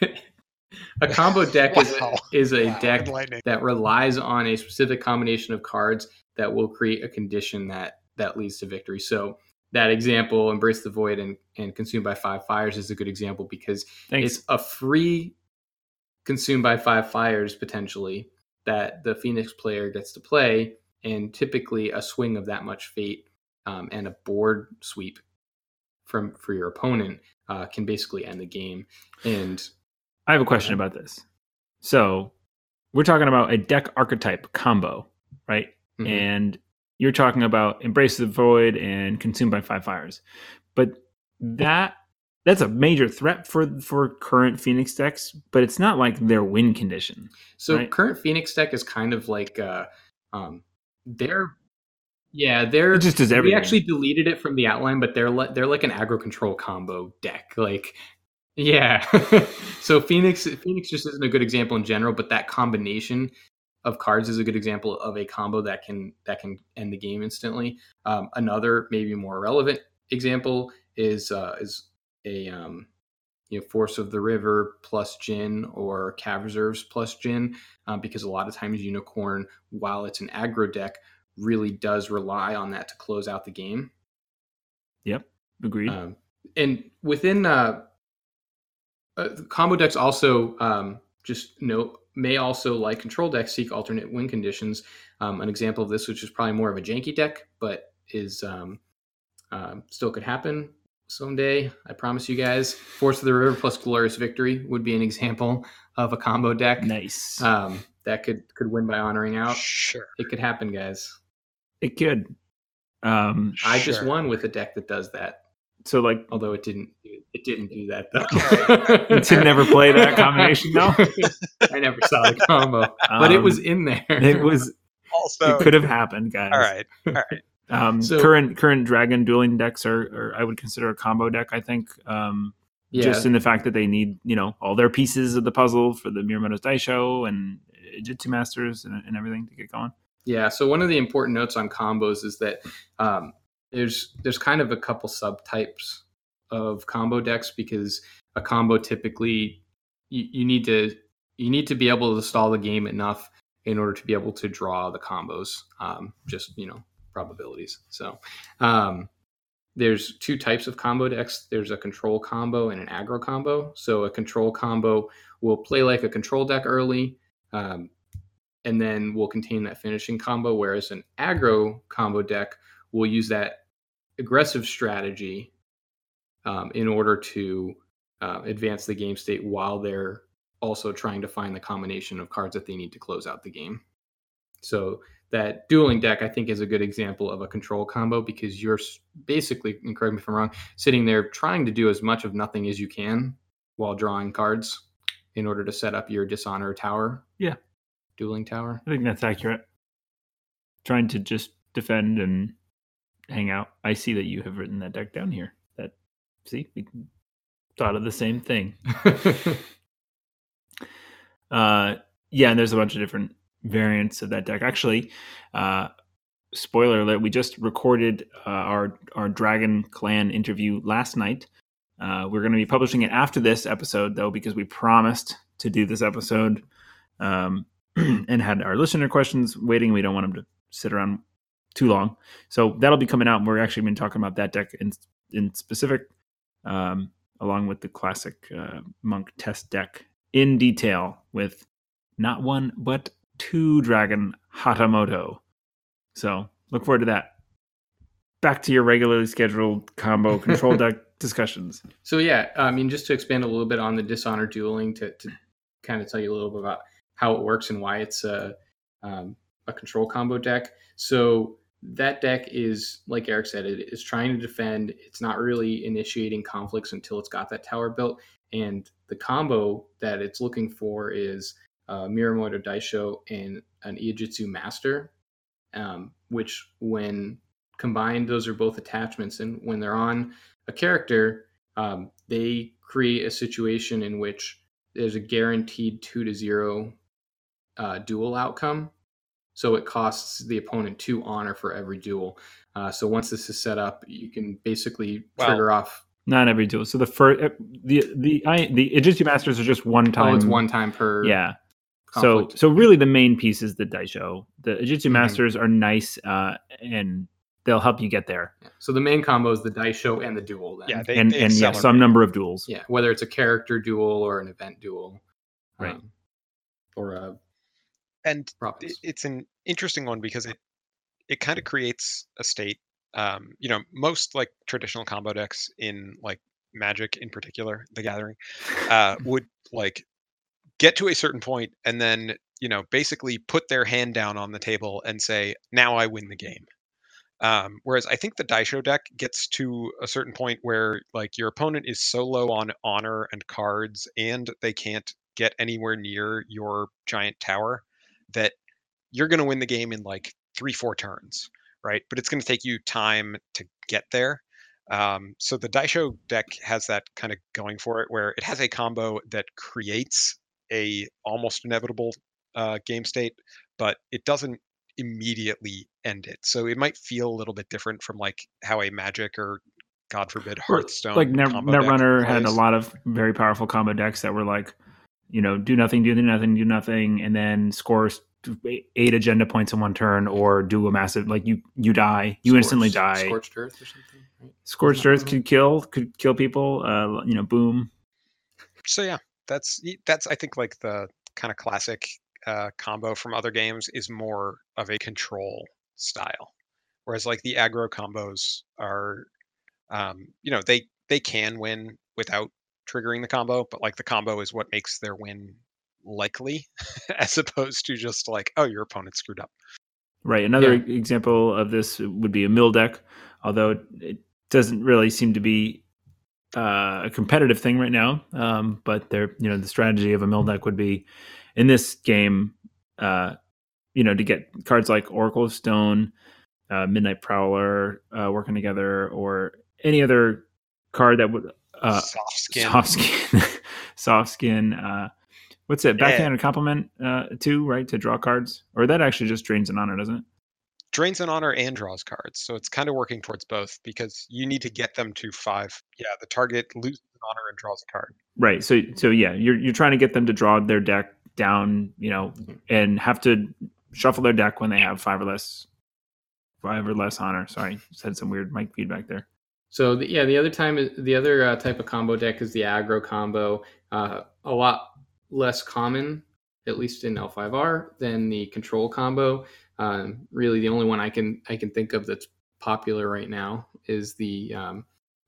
A combo deck Wow. is a, is a Wow, deck enlightening. that relies on a specific combination of cards that will create a condition that that leads to victory. So that example, Embrace the Void and, and Consumed by Five Fires, is a good example because Thanks. it's a free Consumed by Five Fires potentially that the Phoenix player gets to play, and typically a swing of that much fate um, and a board sweep from for your opponent uh, can basically end the game. And I have a question about this. So we're talking about a deck archetype combo, right? Mhm. And you're talking about Embrace the Void and Consumed by Five Fires. But that that's a major threat for for current Phoenix decks, but it's not like their win condition. So Right. current Phoenix deck is kind of like uh um they're yeah, they're It just does we everything. actually deleted it from the outline, but they're li- they're like an aggro control combo deck. Like yeah. So Phoenix Phoenix just isn't a good example in general, but that combination of cards is a good example of a combo that can that can end the game instantly. Um, another maybe more relevant example is uh, is a um, you know Force of the River plus Jin or Cav Reserves plus Jin, um, because a lot of times Unicorn, while it's an aggro deck, really does rely on that to close out the game. Yep. Agreed. Um, and within uh, uh, combo decks, also um, just note may also, like control decks, seek alternate win conditions. Um, an example of this, which is probably more of a janky deck, but is um, uh, still could happen someday. I promise you guys. Force of the River plus Glorious Victory would be an example of a combo deck Nice. um, that could could win by honoring out. Sure. It could happen, guys. It could. Um, I just Sure. won with a deck that does that. so like Although it didn't, it didn't do that though. you did never play that combination though? I never saw the combo, but it was Um, in there. it was Also, it could have happened, guys. all right. All right. Um, So- current current dragon dueling decks are, are I would consider a combo deck. I think um, Yeah. just in the fact that they need you know all their pieces of the puzzle for the Miyamoto's Dice Show and Jitsu Masters and, and everything to get going. Yeah. So one of the important notes on combos is that um, there's there's kind of a couple subtypes of combo decks because a combo typically you, you need to you need to be able to stall the game enough in order to be able to draw the combos. Um, just you know probabilities. So um, there's two types of combo decks. There's a control combo and an aggro combo. So a control combo will play like a control deck early. Um, and then will contain that finishing combo, whereas an aggro combo deck will use that aggressive strategy um, in order to uh, advance the game state while they're also trying to find the combination of cards that they need to close out the game. So that dueling deck, I think, is a good example of a control combo because you're s- basically, and correct me if I'm wrong, sitting there trying to do as much of nothing as you can while drawing cards in order to set up your Dishonor tower. Yeah. Dueling tower. I think that's accurate. Trying to just defend and hang out. I see that you have written that deck down here. That see, we thought of the same thing. Uh, yeah, and there's a bunch of different variants of that deck. Actually, uh, spoiler alert: we just recorded uh, our our Dragon Clan interview last night. Uh, we're going to be publishing it after this episode, though, because we promised to do this episode um, and had our listener questions waiting. We don't want them to sit around too long, so that'll be coming out. And we're actually been talking about that deck in in specific, um, along with the classic uh, Monk test deck in detail with not one but two Dragon Hatamoto. So look forward to that. Back to your regularly scheduled combo control deck discussions. So yeah, I mean, just to expand a little bit on the Dishonor dueling, to, to kind of tell you a little bit about how it works and why it's uh, um, a control combo deck. So that deck is, like Eric said, it is trying to defend. It's not really initiating conflicts until it's got that tower built. And the combo that it's looking for is uh, Miyamoto Daisho and an Ijutsu Master, um, which when combined, those are both attachments. And when they're on a character, um, they create a situation in which there's a guaranteed two to zero uh, duel outcome. So it costs the opponent two honor for every duel. Uh, so once this is set up, you can basically trigger Well, off. Not every duel. So the first, the the I, the Ijutsu Masters are just one time. Oh, it's one time per. Yeah. conflict. So so really the main piece is the Daisho. The Ijutsu Mhm. Masters are nice uh, and they'll help you get there. Yeah. So the main combo is the Daisho and the duel. Then. Yeah, they, and they and yeah, accelerate. some number of duels. Yeah, whether it's a character duel or an event duel, Right. um, or a and province. it- it's an interesting one because it it kind of creates a state. Um, you know, most like traditional combo decks in like Magic in particular, the Gathering, uh, would like get to a certain point and then you know basically put their hand down on the table and say, "Now I win the game." Um, whereas I think the Daisho deck gets to a certain point where like your opponent is so low on honor and cards, and they can't get anywhere near your giant tower, that you're going to win the game in like three, four turns, right? But it's going to take you time to get there. Um, so the Daisho deck has that kind of going for it, where it has a combo that creates a almost inevitable uh, game state, but it doesn't immediately end it. So it might feel a little bit different from like how a Magic or God forbid Hearthstone Like Net, combo deck Netrunner had a plays. lot of very powerful combo decks that were like, you know, do nothing, do nothing, do nothing, and then score eight agenda points in one turn, or do a massive like you you die, you instantly Scorched- die. Scorched Earth or something. Right? Scorched Isn't that Earth one of could kill, could kill people. Uh, you know, boom. So yeah, that's that's I think like the kind of classic uh, combo from other games is more of a control style, whereas like the aggro combos are, um, you know, they they can win without triggering the combo, but like the combo is what makes their win likely, as opposed to just like, oh, your opponent screwed up. Right. Another Yeah. example of this would be a mill deck, although it doesn't really seem to be uh, a competitive thing right now. Um, but there, you know, the strategy of a mill deck would be in this game, uh, you know, to get cards like Oracle of Stone, uh, Midnight Prowler uh, working together, or any other card that would uh, Soft skin. soft skin, soft skin. Uh, what's it? Yeah. Backhanded compliment uh, too, right? To draw cards, or that actually just drains an honor, doesn't it? Drains an honor and draws cards, so it's kind of working towards both because you need to get them to five. Yeah, the target loses an honor and draws a card. Right. So so yeah, you're you're trying to get them to draw their deck down, you know, and have to shuffle their deck when they have five or less, five or less honor. Sorry, just had some weird mic feedback there. So the, yeah, the other time, is- the other uh, type of combo deck is the aggro combo. Uh, a lot less common, at least in L five R, than the control combo. Um, really, the only one I can I can think of that's popular right now is the um,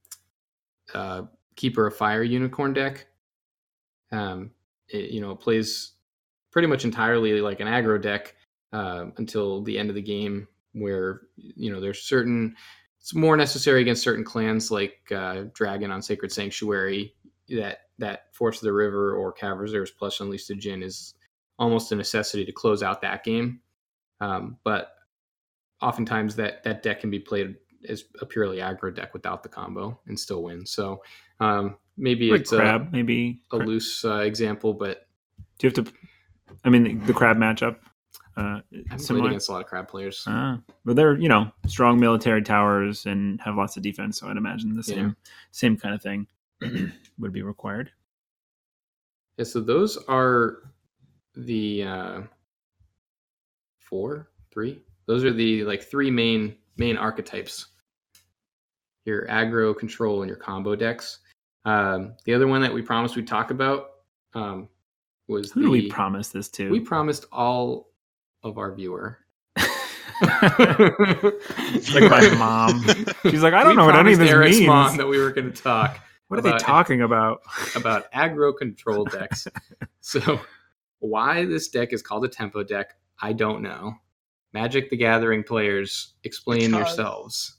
uh, Keeper of Fire Unicorn deck. Um, it, you know, it plays pretty much entirely like an aggro deck uh, until the end of the game, where you know there's certain. It's more necessary against certain clans like uh, Dragon on Sacred Sanctuary. That that Force of the River or Cav Reserves plus Unleash the Djinn is almost a necessity to close out that game. Um, but oftentimes that that deck can be played as a purely aggro deck without the combo and still win. So um, maybe Like it's crab, a, maybe. a loose uh, example, but Do you have to? I mean, the, the crab matchup. Uh, I haven't played similar. against a lot of crab players. Ah, but they're you know strong military towers and have lots of defense, so I'd imagine the same Yeah. same kind of thing would be required. Yeah, so those are the uh, four, three. Those are the like three main main archetypes. Your aggro, control, and your combo decks. Um, the other one that we promised we'd talk about um, was Who the do we promise this to? we promised all of our viewer. It's like my mom. She's like, I don't We know what any of promised this Eric's means. mom that we were going to talk What are they about- talking about? about aggro control decks. So why this deck is called a tempo deck, I don't know. Magic the Gathering players, explain Because- yourselves.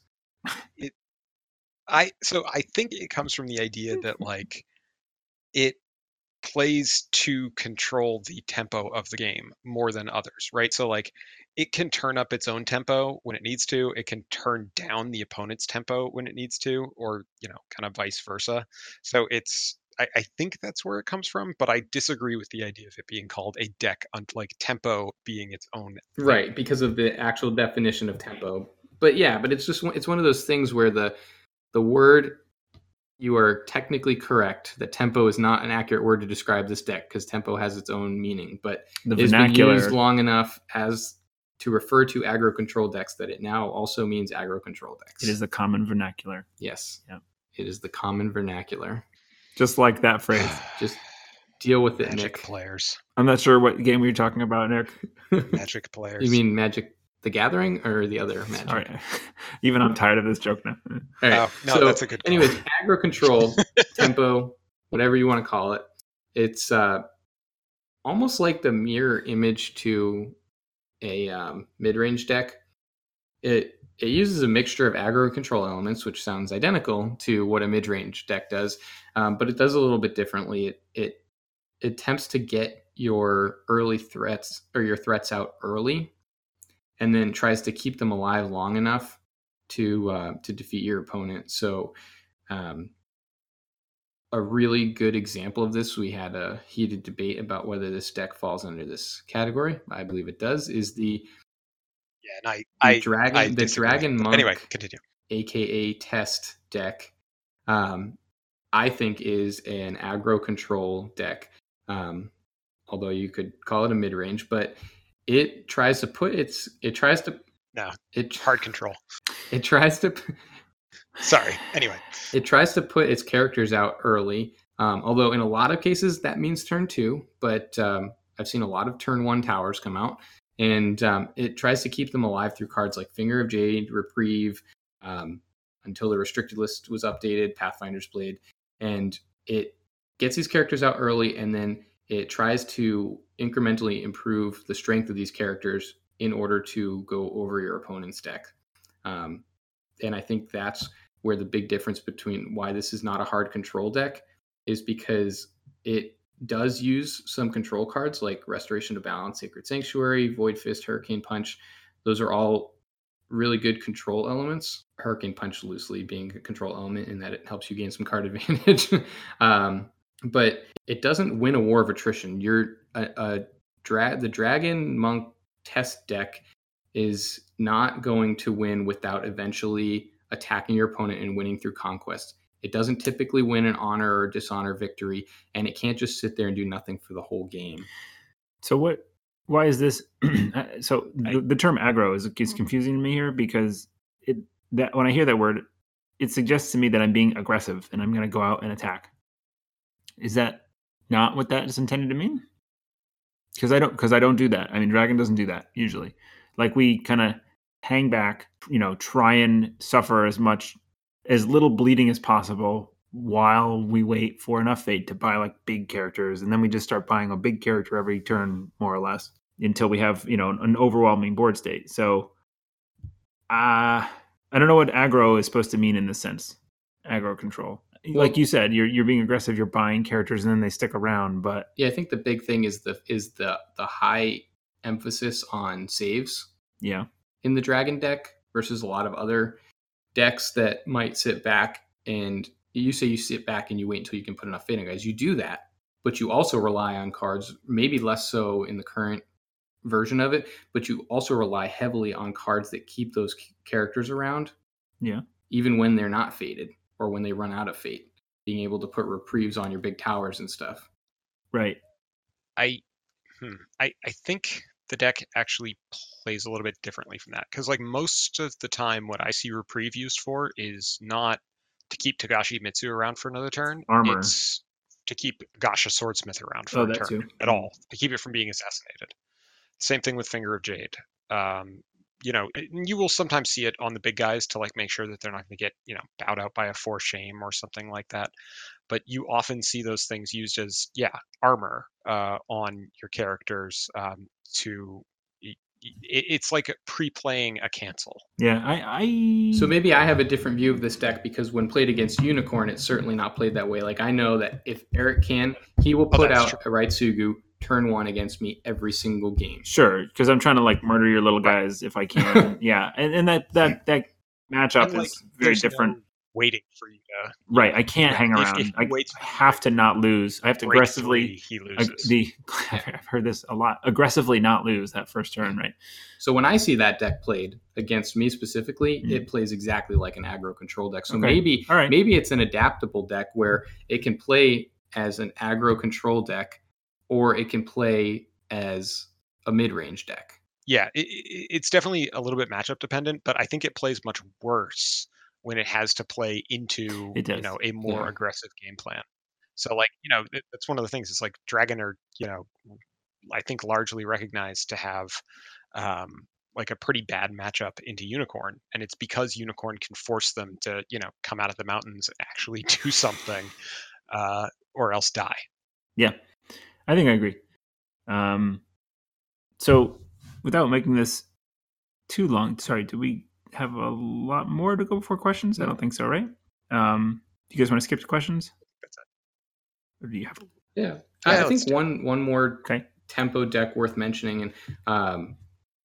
I so I think it comes from the idea that like it plays to control the tempo of the game more than others, right? So like it can turn up its own tempo when it needs to. It can turn down the opponent's tempo when it needs to, or you know, kind of vice versa. So it's I, I think that's where it comes from, but I disagree with the idea of it being called a deck, on like tempo being its own thing. Right, because of the actual definition of tempo. But yeah, but it's just one- it's one of those things where the the word, you are technically correct that tempo is not an accurate word to describe this deck because tempo has its own meaning, but The it's been vernacular. used long enough as to refer to aggro control decks that it now also means aggro control decks. It is the common vernacular. Yes. Yeah. It is the common vernacular. Just like that phrase. Just deal with it, Magic Nick. players. I'm not sure what game we were talking about, Nick. Magic players. You mean Magic the Gathering or the other Magic? All right. Even I'm tired of this joke now. All right. Oh, no, so, that's a good call. anyways, aggro control, tempo, whatever you want to call it. It's uh, almost like the mirror image to a um, mid-range deck. It it uses a mixture of aggro control elements, which sounds identical to what a mid-range deck does, um, but it does a little bit differently. It it it attempts to get your early threats or your threats out early, and then tries to keep them alive long enough to uh, to defeat your opponent. So, um, a really good example of this, we had a heated debate about whether this deck falls under this category. I believe it does. Is the yeah, and I, the I dragon I the disagree. dragon But monk anyway, continue. aka test deck? Um, I think is an aggro control deck. Um, although you could call it a mid range, but it tries to put its it tries to No, it hard control. it tries to Sorry. Anyway, it tries to put its characters out early. Um, although in a lot of cases that means turn two, but um, I've seen a lot of turn one towers come out, and um, it tries to keep them alive through cards like Finger of Jade, Reprieve, um, until the restricted list was updated, Pathfinder's Blade, and it gets these characters out early, and then it tries to incrementally improve the strength of these characters in order to go over your opponent's deck. Um, and I think that's where the big difference between why this is not a hard control deck is because it does use some control cards like Restoration to Balance, Sacred Sanctuary, Void Fist, Hurricane Punch. Those are all really good control elements. Hurricane Punch loosely being a control element in that it helps you gain some card advantage. um, but it doesn't win a war of attrition. You're a, a dra- the Dragon Monk test deck is not going to win without eventually attacking your opponent and winning through conquest. It doesn't typically win an honor or dishonor victory, and it can't just sit there and do nothing for the whole game. So what? Why is this? so the, the term aggro is is confusing to me here because it that when I hear that word, it suggests to me that I'm being aggressive and I'm going to go out and attack. Is that not what that is intended to mean? Because I don't because I don't do that. I mean, Dragon doesn't do that usually. Like we kind of hang back, you know, try and suffer as much, as little bleeding as possible while we wait for enough fate to buy like big characters, and then we just start buying a big character every turn, more or less, until we have, you know, an overwhelming board state. So, uh, I don't know what aggro is supposed to mean in this sense. Aggro control, Well, like you said, you're you're being aggressive. You're buying characters, and then they stick around. But yeah, I think the big thing is the is the the high emphasis on saves yeah, in the Dragon deck versus a lot of other decks that might sit back and you say you sit back and you wait until you can put enough fate on guys. You do that, but you also rely on cards, maybe less so in the current version of it, but you also rely heavily on cards that keep those characters around. Yeah. Even when they're not fated or when they run out of fate, being able to put reprieves on your big towers and stuff. Right. I, hmm, I, I think the deck actually plays a little bit differently from that because, like, most of the time, what I see reprieve used for is not to keep Togashi Mitsu around for another turn. Armor. It's to keep Gasha Swordsmith around for Oh, a that turn too. at all, to keep it from being assassinated. Same thing with Finger of Jade. Um, you know, you will sometimes see it on the big guys to like make sure that they're not going to get, you know, bowed out by a Four Shame or something like that. But you often see those things used as, yeah, armor uh, on your characters um, to, you it, it's like pre-playing a cancel. Yeah, I, I. So maybe I have a different view of this deck because when played against Unicorn, it's certainly not played that way. Like I know that if Eric can, he will Oh, put that's out a Raitsugu turn one against me every single game. Sure, because I'm trying to like murder your little guys if I can. Yeah, and, and that that that matchup And, like, is very there's different. no waiting for you to Right, I can't Yeah, hang if- around. if he I, waits I have to not lose. I have to break aggressively. three, he ag- loses. the I've heard this a lot. Aggressively not lose that first turn, right? So when I see that deck played against me specifically, Mm. it plays exactly like an aggro control deck. So Okay. maybe All right. maybe it's an adaptable deck where it can play as an aggro control deck, or it can play as a mid-range deck. Yeah, it, it, it's definitely a little bit matchup dependent, but I think it plays much worse when it has to play into It you does. know a more Yeah. aggressive game plan. So like you know it, that's one of the things. It's like Dragon are you know I think largely recognized to have um, like a pretty bad matchup into Unicorn, and it's because Unicorn can force them to you know come out of the mountains and actually do something, uh, or else die. Yeah, I think I agree. Um, so without making this too long, sorry, do we have a lot more to go before questions? I No. don't think so, right? Um, do you guys want to skip to questions? That's it. Or do you have? Yeah, Yeah, I, I let's think do it. one one more Okay. tempo deck worth mentioning, and um,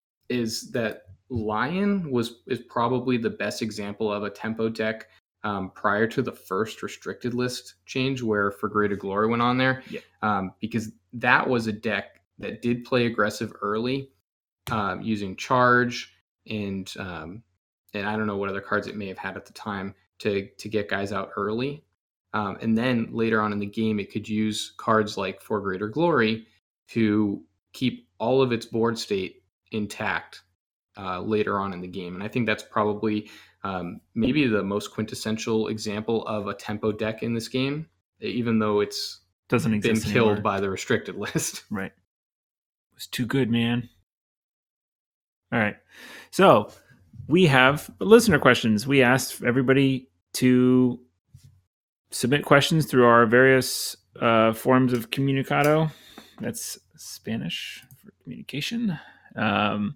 is that Lion was is probably the best example of a tempo deck um, prior to the first restricted list change, where For Greater Glory went on there. Yeah. Um, because that was a deck that did play aggressive early, um, using charge and um, and I don't know what other cards it may have had at the time to to get guys out early. Um, and then later on in the game, it could use cards like For Greater Glory to keep all of its board state intact uh, later on in the game. And I think that's probably um, maybe the most quintessential example of a tempo deck in this game, even though it's Doesn't been exist killed anymore. by the restricted list. Right. It was too good, man. All right. So we have listener questions. We asked everybody to submit questions through our various uh, forms of communicado. That's Spanish for communication. Um,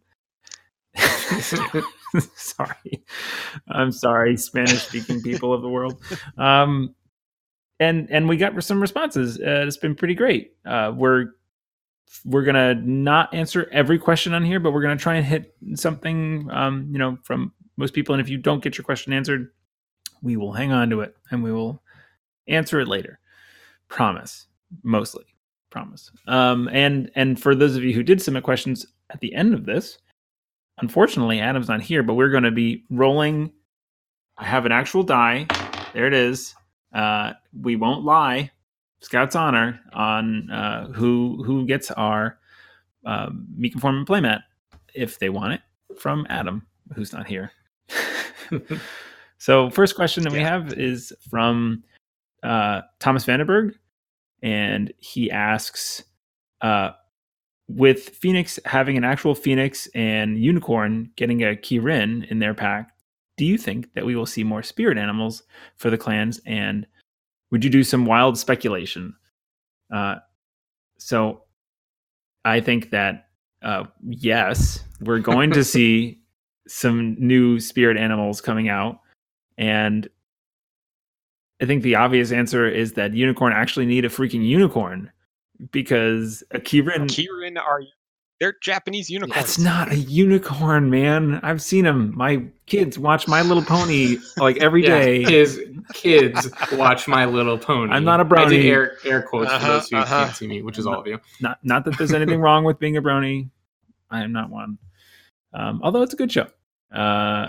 sorry. I'm sorry, Spanish-speaking people of the world. Um, and and we got some responses. Uh, it's been pretty great. Uh, we're we're gonna not answer every question on here, but we're gonna try and hit something, um, you know, from most people. And if you don't get your question answered, we will hang on to it and we will answer it later. Promise. Mostly. Promise. Um, and and for those of you who did submit questions at the end of this, unfortunately, Adam's not here, but we're going to be rolling. I have an actual die. There it is. Uh, we won't lie. Scout's honor on uh, who who gets our uh, Me Conforming playmat if they want it from Adam, who's not here. So first question that we Yeah. have is from uh, Thomas Vandenberg, and he asks, uh, with Phoenix having an actual Phoenix and Unicorn getting a Kirin in their pack, do you think that we will see more spirit animals for the clans? And would you do some wild speculation? Uh, so I think that, uh, yes, we're going to see some new spirit animals coming out. And I think the obvious answer is that Unicorn actually need a freaking unicorn, because a Kirin... Kirin are they're Japanese unicorns. That's not a unicorn, man. I've seen them. My kids watch My Little Pony like every Yeah, day. his kids watch My Little Pony. I'm not a I did brony. air, air quotes for Uh-huh, those who uh-huh. can't see me, which is all of you. Not not that there's anything wrong with being a brony. I am not one. Um, although it's a good show. Uh,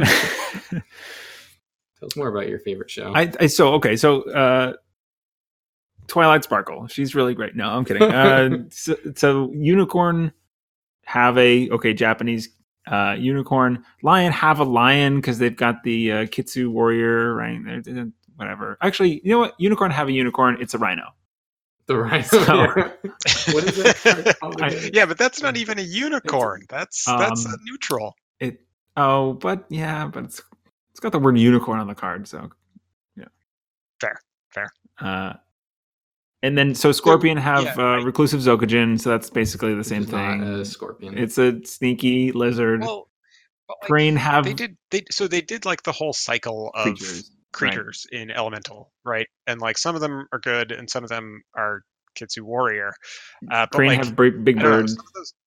Tell us more about your favorite show. I, I so okay. So uh, Twilight Sparkle. She's really great. No, I'm kidding. Uh, so, so Unicorn have a okay Japanese uh, unicorn. Lion have a lion because they've got the uh, Kitsu warrior, right? They're, they're- whatever. Actually, you know what? Unicorn have a unicorn. It's a rhino. the right. So- What is that called I- again? yeah, but that's not even a unicorn. That's that's Um, a neutral. It oh, but yeah, but it's it's got the word unicorn on the card, so yeah. Fair, fair. Uh, And then so Scorpion have yeah, uh, right. reclusive Zokajin, so that's basically the same It's not thing. a scorpion. It's a sneaky lizard. Well, but like, Crane have they did they so they did like the whole cycle of creatures. creatures in Elemental, right? And like some of them are good, and some of them are Kitsu Warrior. Uh, but Crane like, have big, big I don't know, bird. some of those,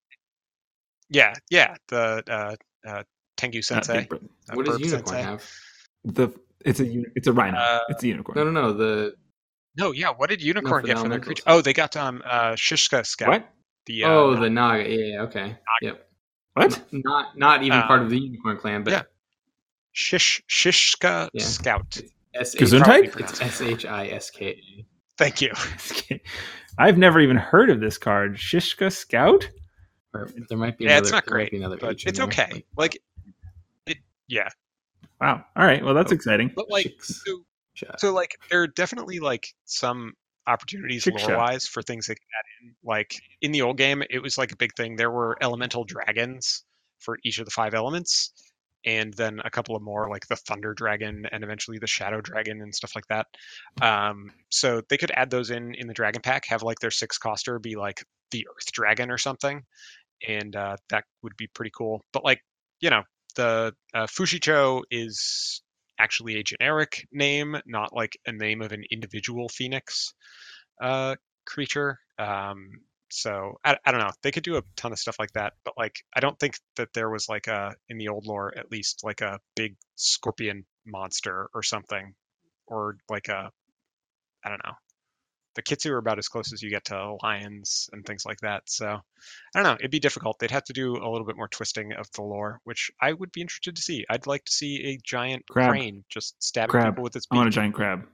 yeah, yeah, the uh, uh, Tengu Not Sensei. big bird. uh, What does Burp unicorn Sensei. have? The it's a uni- it's a rhino. Uh, it's a unicorn. No, no, no. The No, yeah. What did Unicorn for get the for their elementals. creature? Oh, they got um uh Shishka Scout. What? The uh, oh, Naga. the Naga. Yeah, yeah, okay. Yep. What? N- Not not even part Um, of the unicorn clan, but yeah. Shish Shishka Yeah. Scout. S Gesundheit? H it's S H I S K A. Thank you. I've never even heard of this card. Shishka Scout? Or there might be Yeah, another, it's not there might great, be another but H in it's there, okay. Like, it, yeah. Wow. All right. Well, that's Oh. exciting. But like, Shix- so, Shut. so like, there are definitely like some opportunities Chick shot. lore-wise for things they can add in. Like in the old game, it was like a big thing. There were elemental dragons for each of the five elements, and then a couple of more like the Thunder Dragon and eventually the Shadow Dragon and stuff like that. Um, so they could add those in in the Dragon Pack, have like their six coster be like the Earth Dragon or something, and uh, that would be pretty cool. But like, you know, the uh, Fushicho is actually a generic name, not like a name of an individual phoenix uh, creature. Um, so I, I don't know. They could do a ton of stuff like that, but like I don't think that there was like a in the old lore at least like a big scorpion monster or something, or like a I don't know. The Kitsu are about as close as you get to lions and things like that. So I don't know. It'd be difficult. They'd have to do a little bit more twisting of the lore, which I would be interested to see. I'd like to see a giant Crab. crane just stabbing Crab. people with its I beak. want a giant crab.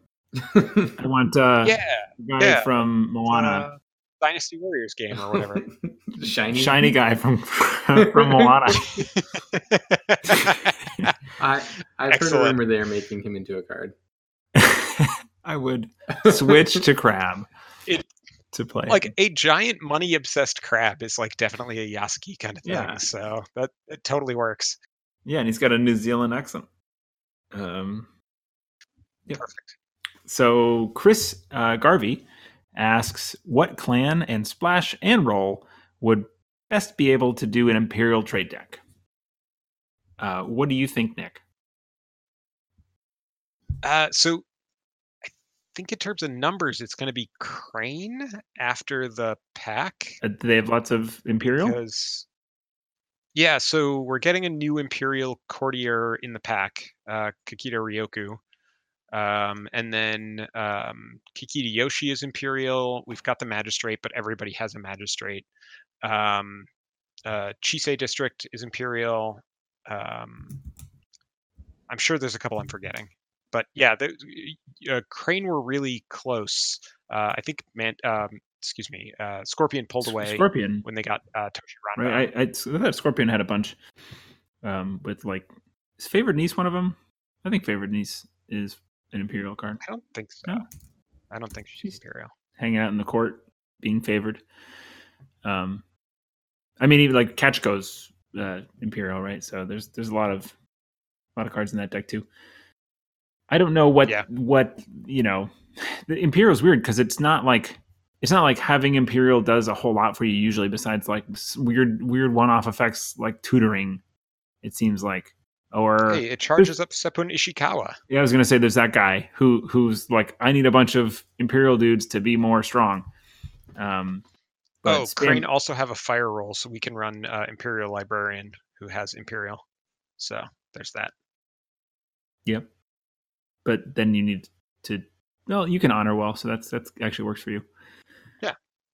I want uh, yeah, the guy yeah, from Moana. uh, Dynasty Warriors game or whatever. Shiny. Shiny guy from from Moana. I I've heard a Excellent. rumor they're making him into a card. I would switch to crab It- to play. like a giant money obsessed crab is like definitely a Yasuki kind of thing. Yeah. So that it totally works. Yeah, and he's got a New Zealand accent. Um, Yep. Perfect. So Chris uh, Garvey asks, what clan and splash and roll would best be able to do an Imperial trade deck? Uh, what do you think, Nick? Uh, so I think in terms of numbers, it's going to be Crane after the pack. Uh, do they have lots of Imperial? Because yeah, so we're getting a new Imperial courtier in the pack, uh, Kikita Ryoku. Um, and then um, Kikita Yoshi is Imperial. We've got the Magistrate, but everybody has a Magistrate. Um, uh, Chisei District is Imperial. Um, I'm sure there's a couple I'm forgetting. But yeah, the, uh, Crane were really close. Uh, I think, man, um, excuse me, uh, Scorpion pulled away Scorpion. when they got uh, Toshi Ranba. Right, I, I, I thought Scorpion had a bunch. Um, with like, is Favored Niece one of them? I think Favored Niece is an Imperial card. I don't think so. No? I don't think she's Imperial. Hanging out in the court, being favored. Um, I mean, even like Kachiko's uh, Imperial, right? So there's there's a lot of a lot of cards in that deck too. I don't know what Yeah. what you know. The Imperial's weird because it's not like it's not like having Imperial does a whole lot for you usually. Besides like s- weird weird one off effects like tutoring, it seems like. Or Hey, it charges up Sepun Ishikawa. yeah, I was gonna say there's that guy who who's like, I need a bunch of Imperial dudes to be more strong. Um, but Oh, spam- Crane also have a fire roll, so we can run uh, Imperial Librarian who has Imperial. So there's that. Yep. But then you need to. Well, you can honor well, so that's that's actually works for you. Yeah.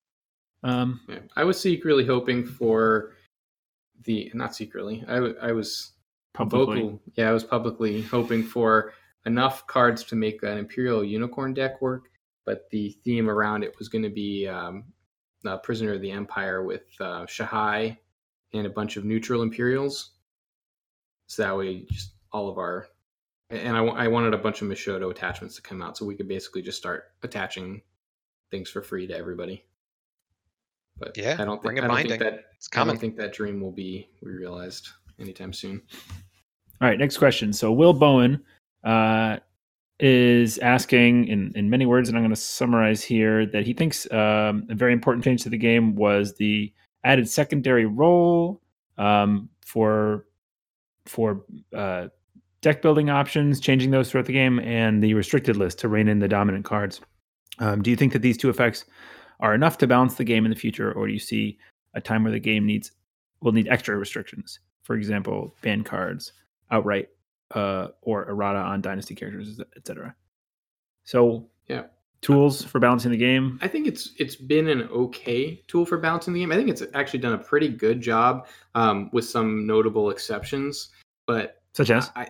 Um. Yeah. I was secretly hoping for the not secretly. I, w- I was Publicly. vocal. Yeah, I was publicly hoping for enough cards to make an Imperial Unicorn deck work, but the theme around it was going to be um, uh, Prisoner of the Empire with uh, Shahai and a bunch of neutral Imperials. So that way, just all of our and I, w- I wanted a bunch of Mishoto attachments to come out, so we could basically just start attaching things for free to everybody. But Yeah, I don't bring think a I don't think binding. that It's I don't coming. think that dream will be realized anytime soon. All right. Next question. So Will Bowen uh, is asking in, in many words, and I'm going to summarize here, that he thinks um, a very important change to the game was the added secondary role um, for for uh, deck building options, changing those throughout the game, and the restricted list to rein in the dominant cards. Um, do you think that these two effects are enough to balance the game in the future, or do you see a time where the game needs will need extra restrictions? For example, ban cards outright, uh, or errata on dynasty characters, et cetera. So, yeah, tools for balancing the game. I think it's it's been an okay tool for balancing the game. I think it's actually done a pretty good job, um, with some notable exceptions. But such as I,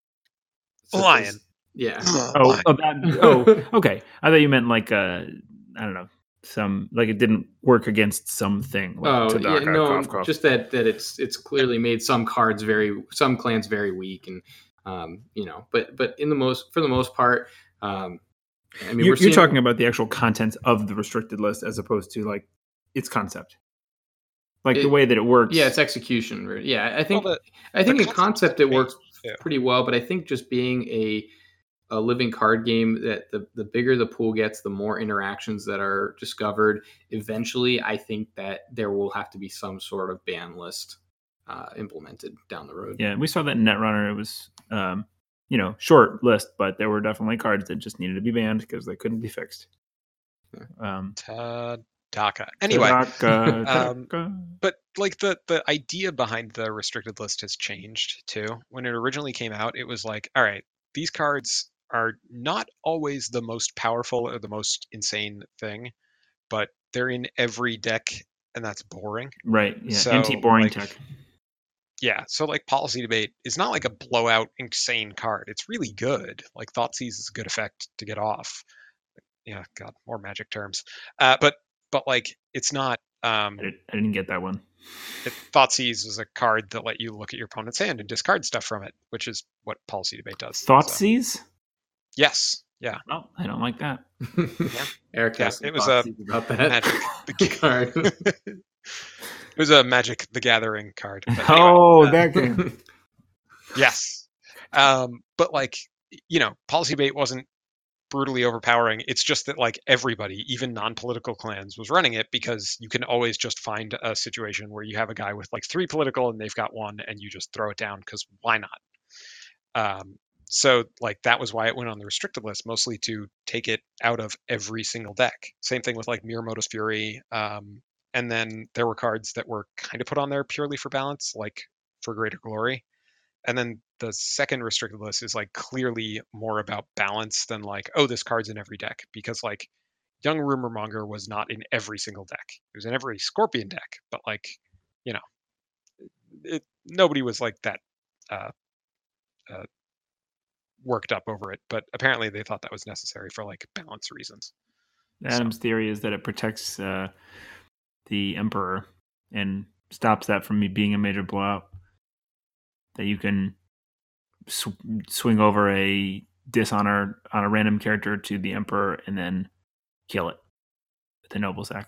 Lion. As, yeah. Oh, oh, that, oh, okay. I thought you meant like uh, I don't know, some like it didn't work against something. Like oh, Tadaka, yeah, no, cough, cough. just that that it's it's clearly made some cards very, some clans very weak, and um, you know, but but in the most for the most part, um, I mean, you, we're seeing, you're talking about the actual contents of the restricted list as opposed to like its concept, like it, the way that it works. Yeah, it's execution. Yeah, I think well, the, I think the in concept it works yeah. pretty well, but I think just being a a living card game, that the, the bigger the pool gets, the more interactions that are discovered. Eventually, I think that there will have to be some sort of ban list uh, implemented down the road. Yeah, we saw that in Netrunner. It was, um, you know, short list, but there were definitely cards that just needed to be banned because they couldn't be fixed. Yeah. Um, Tadaka. Anyway, Tadaka, um, Tadaka. but like the the idea behind the restricted list has changed too. When it originally came out, it was like, all right, these cards are not always the most powerful or the most insane thing, but they're in every deck, and that's boring. Right. Yeah. So, Anti-boring like, tech. Yeah. So like Policy Debate is not like a blowout insane card. It's really good. Like Thoughtseize is a good effect to get off. Yeah. God, more Magic terms. Uh, but but like it's not. Um, I, did, I didn't get that one. It, Thoughtseize is a card that let you look at your opponent's hand and discard stuff from it, which is what Policy Debate does. Thoughtseize? So. Yes. Yeah. Oh, I don't like that. Yeah. Eric yeah, has it was a about that Magic the card. It was a Magic the Gathering card. But anyway, oh, uh, that game. Yes. Um, but like, you know, Policy Debate wasn't brutally overpowering. It's just that like everybody, even non-political clans, was running it because you can always just find a situation where you have a guy with like three political and they've got one, and you just throw it down because why not? Um, so like that was why it went on the restricted list, mostly to take it out of every single deck. Same thing with like Miyamoto's Fury. Um, and then there were cards that were kind of put on there purely for balance, like For Greater Glory. And then the second restricted list is like clearly more about balance than like, oh, this card's in every deck, because like Young Rumor Monger was not in every single deck. It was in every Scorpion deck, but like, you know, it, nobody was like that uh, uh, worked up over it. But apparently they thought that was necessary for like balance reasons. Adam's so. theory is that it protects uh, the Emperor and stops that from being a major blowout. That you can sw- swing over a dishonor on a random character to the Emperor and then kill it with a noble sack.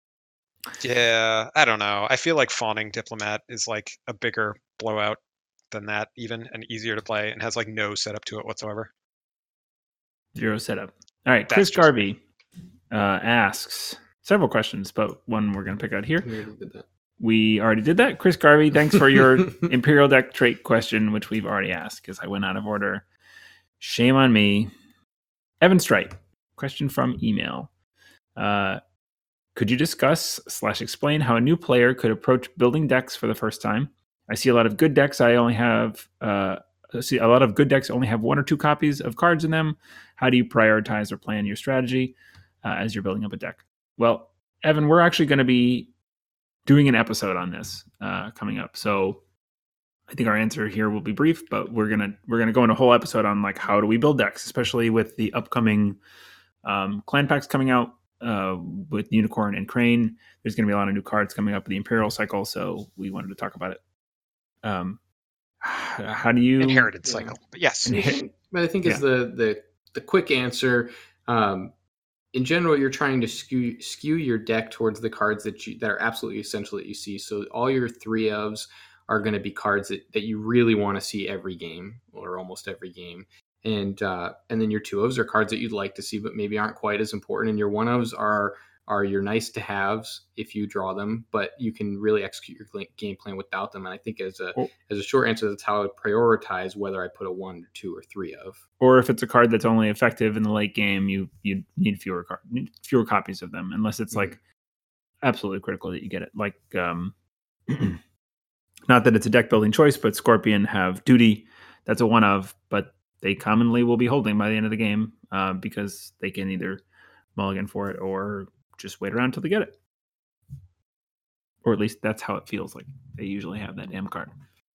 Yeah, I don't know. I feel like Fawning Diplomat is like a bigger blowout than that even, and easier to play, and has like no setup to it whatsoever. Zero setup. All right, That's Chris just Garvey uh, asks several questions, but one we're going to pick out here. We already did that. We already did that. Chris Garvey, thanks for your Imperial deck trait question, which we've already asked because I went out of order. Shame on me. Evan Strite, question from email. Uh, could you discuss slash explain how a new player could approach building decks for the first time? I see a lot of good decks. I only have uh, I see a lot of good decks only have one or two copies of cards in them. How do you prioritize or plan your strategy uh, as you're building up a deck? Well, Evan, we're actually going to be doing an episode on this uh, coming up. So I think our answer here will be brief, but we're gonna we're gonna go into a whole episode on like how do we build decks, especially with the upcoming um, clan packs coming out uh, with Unicorn and Crane. There's gonna be a lot of new cards coming up with the Imperial cycle, so we wanted to talk about it. Um, how do you inherited yeah. cycle? But yes, Inher- but I think is Yeah. the the the quick answer. Um, in general, you're trying to skew skew your deck towards the cards that you that are absolutely essential that you see. So all your three ofs are going to be cards that, that you really want to see every game or almost every game. and uh, and then your two ofs are cards that you'd like to see, but maybe aren't quite as important. And your one ofs are are your nice to haves if you draw them, but you can really execute your game plan without them. And I think as a Oh. as a short answer, that's how I would prioritize whether I put a one, or two, or three of. Or if it's a card that's only effective in the late game, you you need fewer card, fewer copies of them, unless it's like absolutely critical that you get it. Like, um, not that it's a deck building choice, but Scorpion have Duty. That's a one of, but they commonly will be holding by the end of the game uh, because they can either mulligan for it or just wait around until they get it. Or at least that's how it feels like. They usually have that damn card.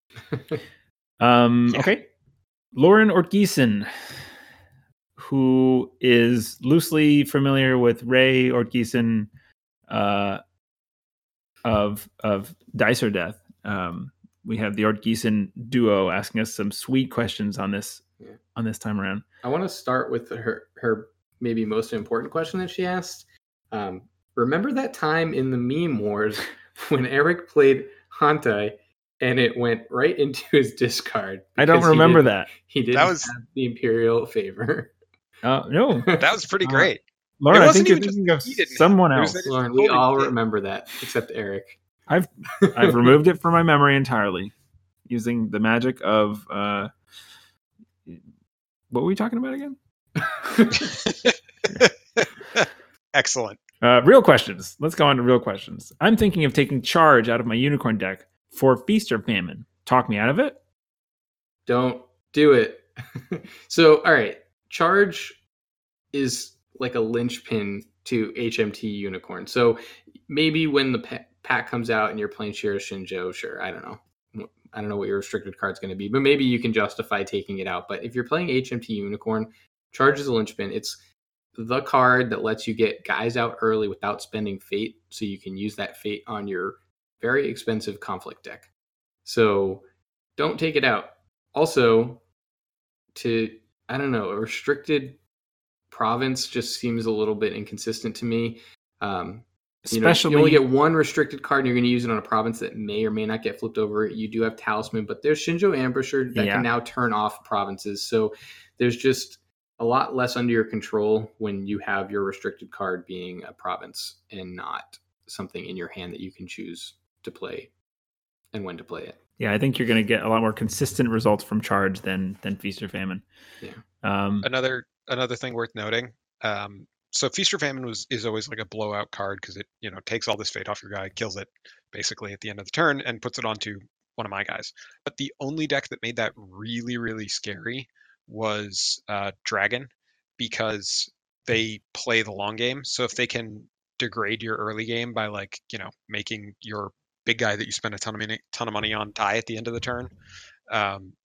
um, Yeah. Okay. Lauren Ortgiesen, who is loosely familiar with Ray Ortgiesen uh, of of Dice or Death. Um, we have the Ortgiesen duo asking us some sweet questions on this Yeah. on this time around. I want to start with her her maybe most important question that she asked. Um, remember that time in the meme wars when Eric played Hantai and it went right into his discard? I don't because he remember didn't- that. He didn't That was- have the Imperial favor. Uh, no, That was pretty Uh, great. Lauren, It I wasn't think you're even just thinking of he didn't have someone it, it was else. that- Lauren, we Totally all did. remember that except Eric. I've I've removed it from my memory entirely using the magic of uh, what were we talking about again? Excellent. Uh, real questions. Let's go on to real questions. I'm thinking of taking Charge out of my Unicorn deck for Feast or Famine. Talk me out of it. Don't do it. So, all right. Charge is like a linchpin to H M T Unicorn. So maybe when the pa- pack comes out and you're playing Shira Shinjo, sure. I don't know. I don't know what your restricted card's going to be, but maybe you can justify taking it out. But if you're playing H M T Unicorn, Charge is a linchpin. It's the card that lets you get guys out early without spending fate, so you can use that fate on your very expensive conflict deck. So don't take it out. Also, to, I don't know, a restricted province just seems a little bit inconsistent to me. Um, you know, Especially you only get one restricted card and you're going to use it on a province that may or may not get flipped over. You do have Talisman, but there's Shinjo Ambusher that Yeah. can now turn off provinces. So there's just a lot less under your control when you have your restricted card being a province and not something in your hand that you can choose to play and when to play it. Yeah, I think you're going to get a lot more consistent results from Charge than than Feast or Famine. Yeah. Um, Another another thing worth noting. Um, so Feast or Famine was is always like a blowout card because it you know takes all this fate off your guy, kills it basically at the end of the turn, and puts it onto one of my guys. But the only deck that made that really really scary was uh, Dragon, because they play the long game. So if they can degrade your early game by like you know making your big guy that you spend a ton of money ton of money on die at the end of the turn. Um,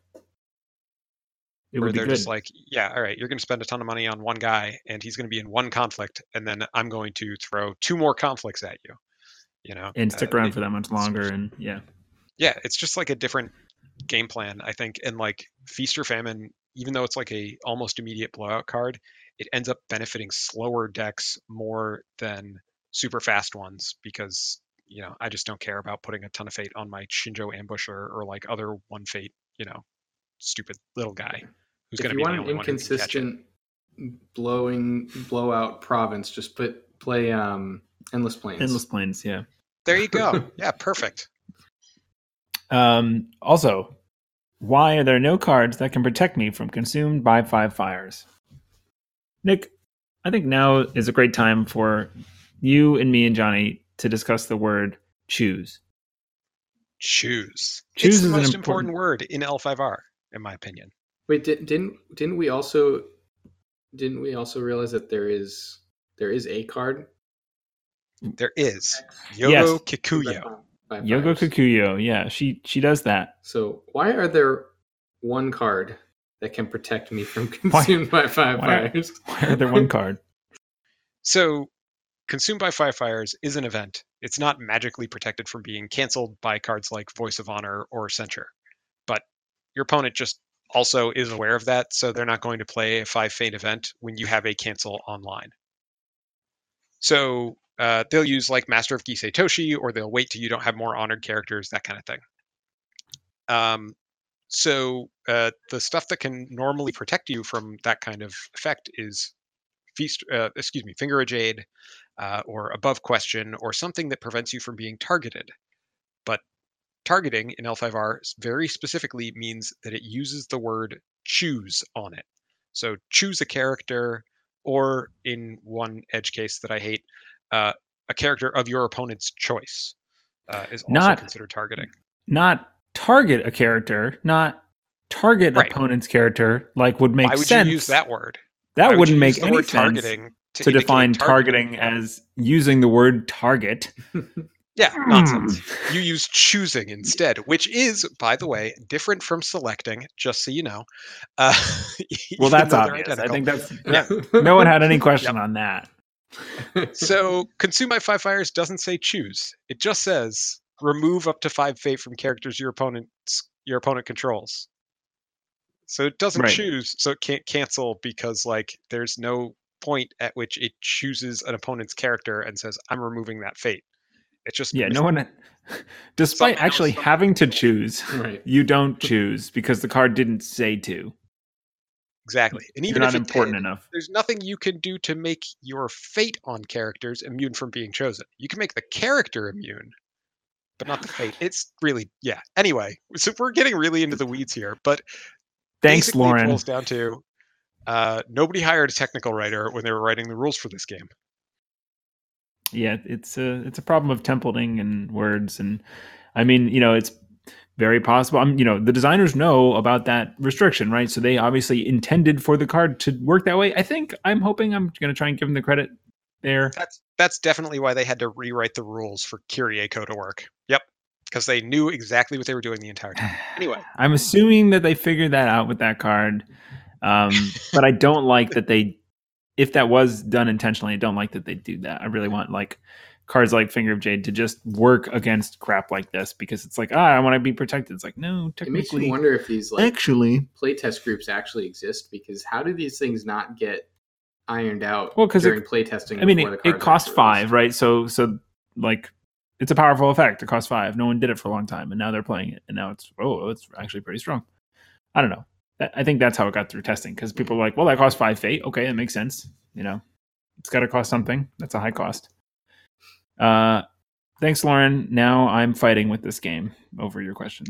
it where would be they're good. just like, yeah, all right, you're going to spend a ton of money on one guy, and he's going to be in one conflict, and then I'm going to throw two more conflicts at you. You know, and stick uh, around it- for that much longer. And yeah, yeah, it's just like a different game plan, I think. And like Feast or Famine, even though it's like a almost immediate blowout card, it ends up benefiting slower decks more than super fast ones because you know I just don't care about putting a ton of fate on my Shinjo Ambusher or like other one fate, you know, stupid little guy who's If going to you be want the an only one who can catch it. inconsistent blowing blowout province, just put play um Endless Plains. Endless Plains. Yeah. There you go. Yeah, perfect. Um, also, why are there no cards that can protect me from consumed by five fires? Nick, I think now is a great time for you and me and Johnny to discuss the word choose. Choose. Choose it's the is an most important- important word in L five R, in my opinion. Wait, did, didn't didn't we also didn't we also realize that there is there is a card? There is Yogo Yes. Kikuyo. By Yogo fires. Kikuyo. Yeah, she she does that. So why are there one card that can protect me from Why- consumed by five why are- fires? Why are there one card? So, Consumed by Five Fires is an event. It's not magically protected from being canceled by cards like Voice of Honor or Censure. But your opponent just also is aware of that, so they're not going to play a five fate event when you have a cancel online. So uh, they'll use like Master of Gisei Toshi, or they'll wait till you don't have more honored characters, that kind of thing. Um, so uh, the stuff that can normally protect you from that kind of effect is feast, uh, excuse me, Finger of Jade, uh, or Above Question, or something that prevents you from being targeted. But targeting in L five R very specifically means that it uses the word choose on it. So choose a character, or in one edge case that I hate, uh, a character of your opponent's choice uh, is also Not- considered targeting. Not target a character, not target Right. opponent's character, like would make Why would sense. you use that word? That Why would wouldn't you make use the any word sense targeting to, to indicate define targeting as using the word target. Yeah, Hmm. nonsense. You use choosing instead, which is, by the way, different from selecting, just so you know. Uh, Well, even that's though they're obvious. I identical. think that's Yeah. that- no one had any question on that. So, Consume by Five Fires doesn't say choose. It just says remove up to five fate from characters your opponent's your opponent controls. So it doesn't Right. choose, so it can't cancel because like there's no point at which it chooses an opponent's character and says, I'm removing that fate. It just Yeah, mis- no one. Despite Somehow actually something- having to choose, Right. you don't choose because the card didn't say to. exactly. And even You're if not it important did, enough. there's nothing you can do to make your fate on characters immune from being chosen. You can make the character immune, but not the fate. It's really, yeah. Anyway, so we're getting really into the weeds here, but Thanks, basically it Lauren. boils down to uh, nobody hired a technical writer when they were writing the rules for this game. Yeah, it's a it's a problem of templating and words, and I mean, you know, it's very possible. I'm, you know, the designers know about that restriction, right? So they obviously intended for the card to work that way. I think I'm hoping I'm going to try and give them the credit there. That's that's definitely why they had to rewrite the rules for Kyriako to work. Yep, because they knew exactly what they were doing the entire time. Anyway, I'm assuming that they figured that out with that card, um, but I don't like that they. If that was done intentionally, I don't like that they do that. I really want like cards like Finger of Jade to just work against crap like this because it's like, ah, I want to be protected. It's like, no, It makes me technically, wonder if these like actually, playtest groups actually exist, because how do these things not get ironed out Well, 'cause during it- playtesting? I mean, before it, the it cards cost are five, released? right? So, so like, it's a powerful effect. It costs five. No one did it for a long time, and now they're playing it, and now it's oh, it's actually pretty strong. I don't know. That- I think that's how it got through testing because people were like, well, that costs five fate. Okay, that makes sense. You know, it's got to cost something. That's a high cost. Uh, thanks, Lauren. Now I'm fighting with this game over your question.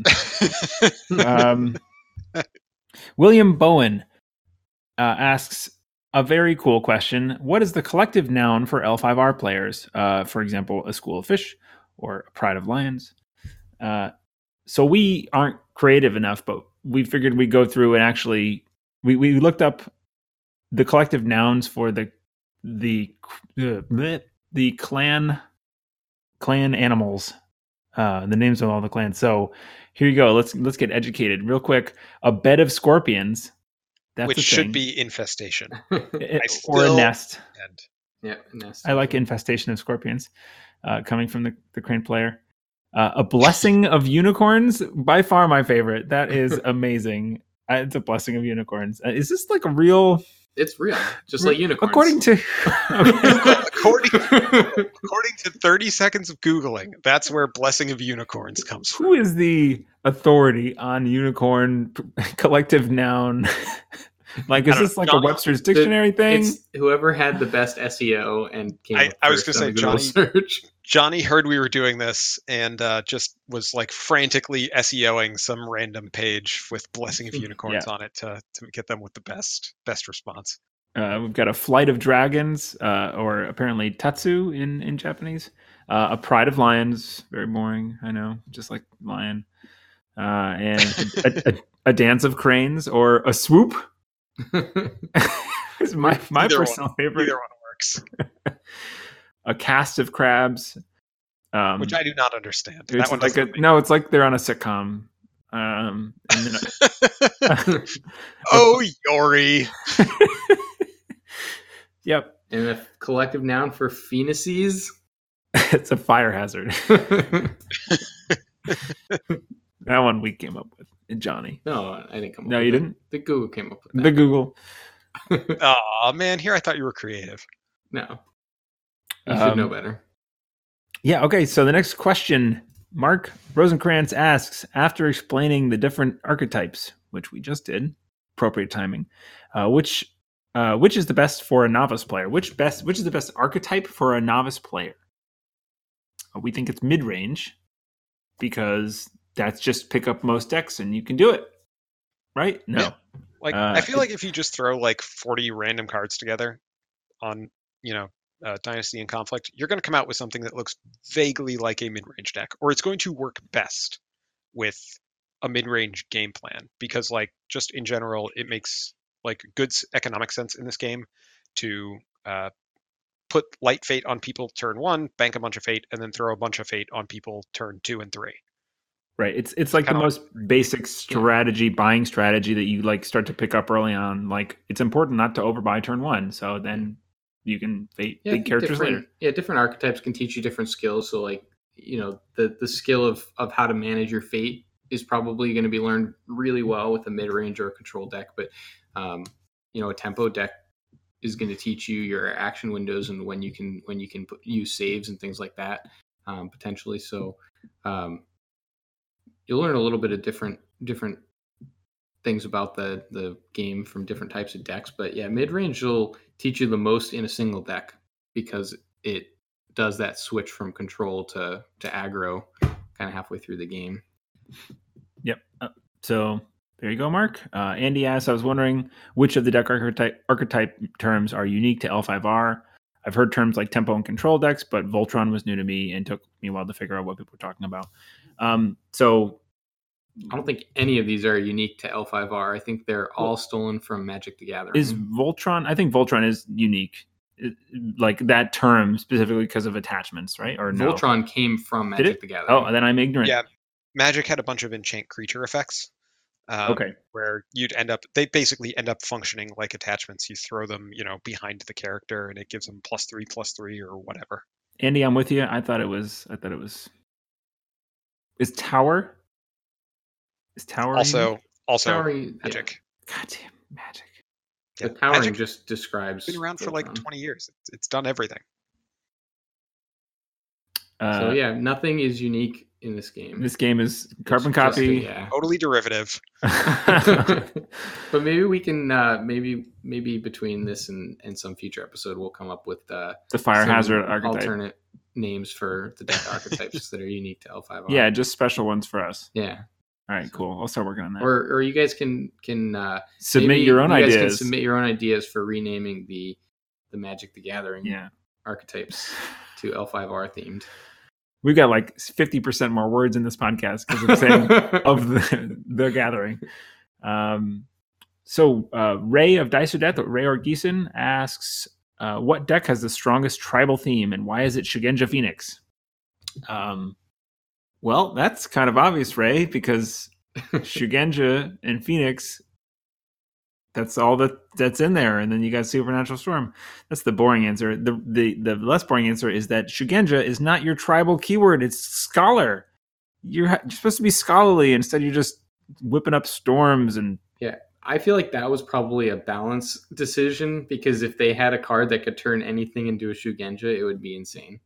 um, William Bowen uh, asks a very cool question. What is the collective noun for L five R players? Uh, for example, a school of fish or a pride of lions. Uh, so we aren't creative enough, but we figured we'd go through and actually we, we looked up the collective nouns for the the uh, bleh, the clan clan animals, uh, the names of all the clans. So here you go. Let's let's get educated real quick. A bed of scorpions. That's which a should thing. be infestation. It- I or a still- nest. And Yeah, nest. I like infestation of scorpions, uh, coming from the, the crane player. Uh, a blessing of unicorns, by far my favorite. That is amazing. Uh, it's a blessing of unicorns. Uh, is this like a real? It's real, just like unicorns. According to, okay. according according to thirty seconds of googling, that's where blessing of unicorns comes from. Who is the authority on unicorn p- collective noun? Like, I is don't this know. like Johnny- a Webster's dictionary thing? It's whoever had the best S E O and came I- up I was first gonna on say, the Google search. Johnny heard we were doing this and uh, just was like frantically SEOing some random page with blessing of unicorns Yeah. on it to to get them with the best best response. Uh, we've got a flight of dragons, uh, or apparently tatsu in, in Japanese. Uh, a pride of lions, very boring, I know, just like lion. Uh, and a, a, a dance of cranes, or a swoop. Is my my Either one. personal favorite. Either one works, A cast of crabs, um, which I do not understand. it's That one like a, doesn't no, it's like they're on a sitcom. Um, and then make- Oh, Yori. yep, And a collective noun for phoenices. it's a fire hazard. That one we came up with, Johnny. No, I didn't come up No, with you that. didn't? The Google came up with that. The Google. Oh man, here I thought you were creative. No. You Um, should know better. Yeah. Okay. So the next question, Mark Rosenkrantz asks, after explaining the different archetypes, which we just did, appropriate timing, uh, which uh, which is the best for a novice player? Which best? Which is the best archetype for a novice player? Uh, we think it's mid-range because that's just pick up most decks and you can do it, right? No. Yeah. Like Uh, I feel like if you just throw like forty random cards together on, you know, uh, Dynasty and Conflict, you're going to come out with something that looks vaguely like a mid-range deck, or it's going to work best with a mid-range game plan because, like, just in general, it makes like good s- economic sense in this game to uh, put light fate on people turn one, bank a bunch of fate, and then throw a bunch of fate on people turn two and three. Right. It's it's like the kinda most basic strategy, buying strategy that you like start to pick up early on. Like it's important not to overbuy turn one, so then you can fate Yeah, I big think characters different- later. Yeah, different archetypes can teach you different skills. So, like, you know, the the skill of of how to manage your fate is probably going to be learned really well with a mid range or a control deck. But, um, you know, a tempo deck is going to teach you your action windows and when you can when you can put, use saves and things like that, um, potentially. So, um, you'll learn a little bit of different different things about the the game from different types of decks. But yeah, mid range will teach you the most in a single deck because it does that switch from control to to aggro kind of halfway through the game. Yep. Uh, so there you go, Mark. Uh, Andy asks, I was wondering which of the deck archetype archetype terms are unique to L five R. I've heard terms like tempo and control decks, but Voltron was new to me and took me a while to figure out what people were talking about. Um, so I don't think any of these are unique to L five R. I think they're all stolen from Magic the Gathering. is Voltron? I think Voltron is unique, it- like that term specifically because of attachments, right? Or no? Voltron came from Did Magic it? the Gathering. Oh, then I'm ignorant. Yeah, Magic had a bunch of enchant creature effects. Um, Okay. Where you'd end up, they basically end up functioning like attachments. You throw them, you know, behind the character, and it gives them plus three, plus three, or whatever. Andy, I'm with you. I thought it was. I thought it was. Is Tower? Is Tower Also, unique? also Powering, yeah. Magic. Goddamn magic. The Yeah, powering Magic just describes. been around for like Voltron. twenty years. It's, it's done everything. Uh, So yeah, nothing is unique in this game. This game is It's carbon just a- copy. yeah. Totally derivative. But maybe we can uh maybe maybe between this and and some future episode we'll come up with uh the fire some hazard archetype. alternate names for the deck archetypes that are unique to L five R. Yeah, just special ones for us. Yeah. All right, cool. I'll start working on that. Or or you guys can can uh submit maybe your own you guys can ideas. submit your own ideas for renaming the the Magic the Gathering Yeah, archetypes to L five R themed. we've got like fifty percent more words in this podcast because of saying of the the gathering. Um, so uh, Ray of Dice or Death, Ray Orgeson asks, uh, "What deck has the strongest tribal theme, and why is it Shugenja Phoenix?" Um, well, that's kind of obvious, Ray, because Shugenja and Phoenix. That's all that that's in there, and then you got Supernatural Storm. That's the boring answer. The the the less boring answer is that Shugenja is not your tribal keyword. It's scholar. You're, you're supposed to be scholarly. Instead, you're just whipping up storms and Yeah, I feel like that was probably a balance decision because if they had a card that could turn anything into a Shugenja, it would be insane.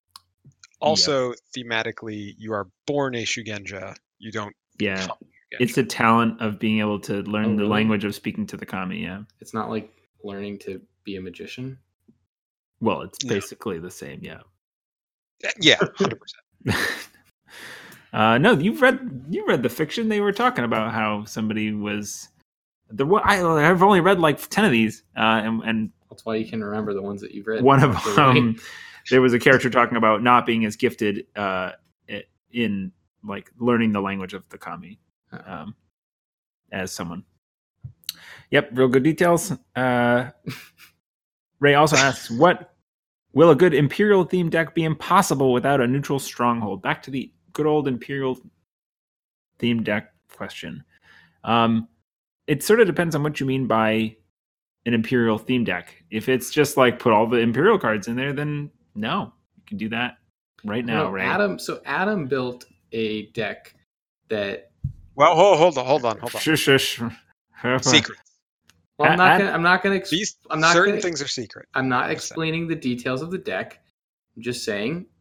Also, thematically, you are born a Shugenja. You don't yeah. become a Shugenja. It's a talent of being able to learn Oh, the really? language of speaking to the kami. Yeah. It's not like learning to be a magician. Well, it's No. basically the same. Yeah. Yeah, one hundred percent. uh, no, you've read you read the fiction. They were talking about how somebody was the one. I, I've only read like ten of these, uh, and, and That's why you can remember the ones that you've read. one of Actually. them, there was a character talking about not being as gifted uh, in like learning the language of the kami um, as someone. Yep, real good details. Uh, Ray also asks, "What will a good Imperial themed deck be impossible without a neutral stronghold?" Back to the good old Imperial themed deck question. Um, it sort of depends on what you mean by an Imperial theme deck. If it's just like put all the Imperial cards in there, then no, you can do that right now, No, right? Adam. So Adam built a deck that. Well, hold, hold on, hold on, hold on. Shush, shush. Secret. Well, I'm A- not Ad- gonna. I'm not gonna. Ex- These I'm not certain gonna, things are secret. I'm not one hundred percent. explaining the details of the deck. I'm just saying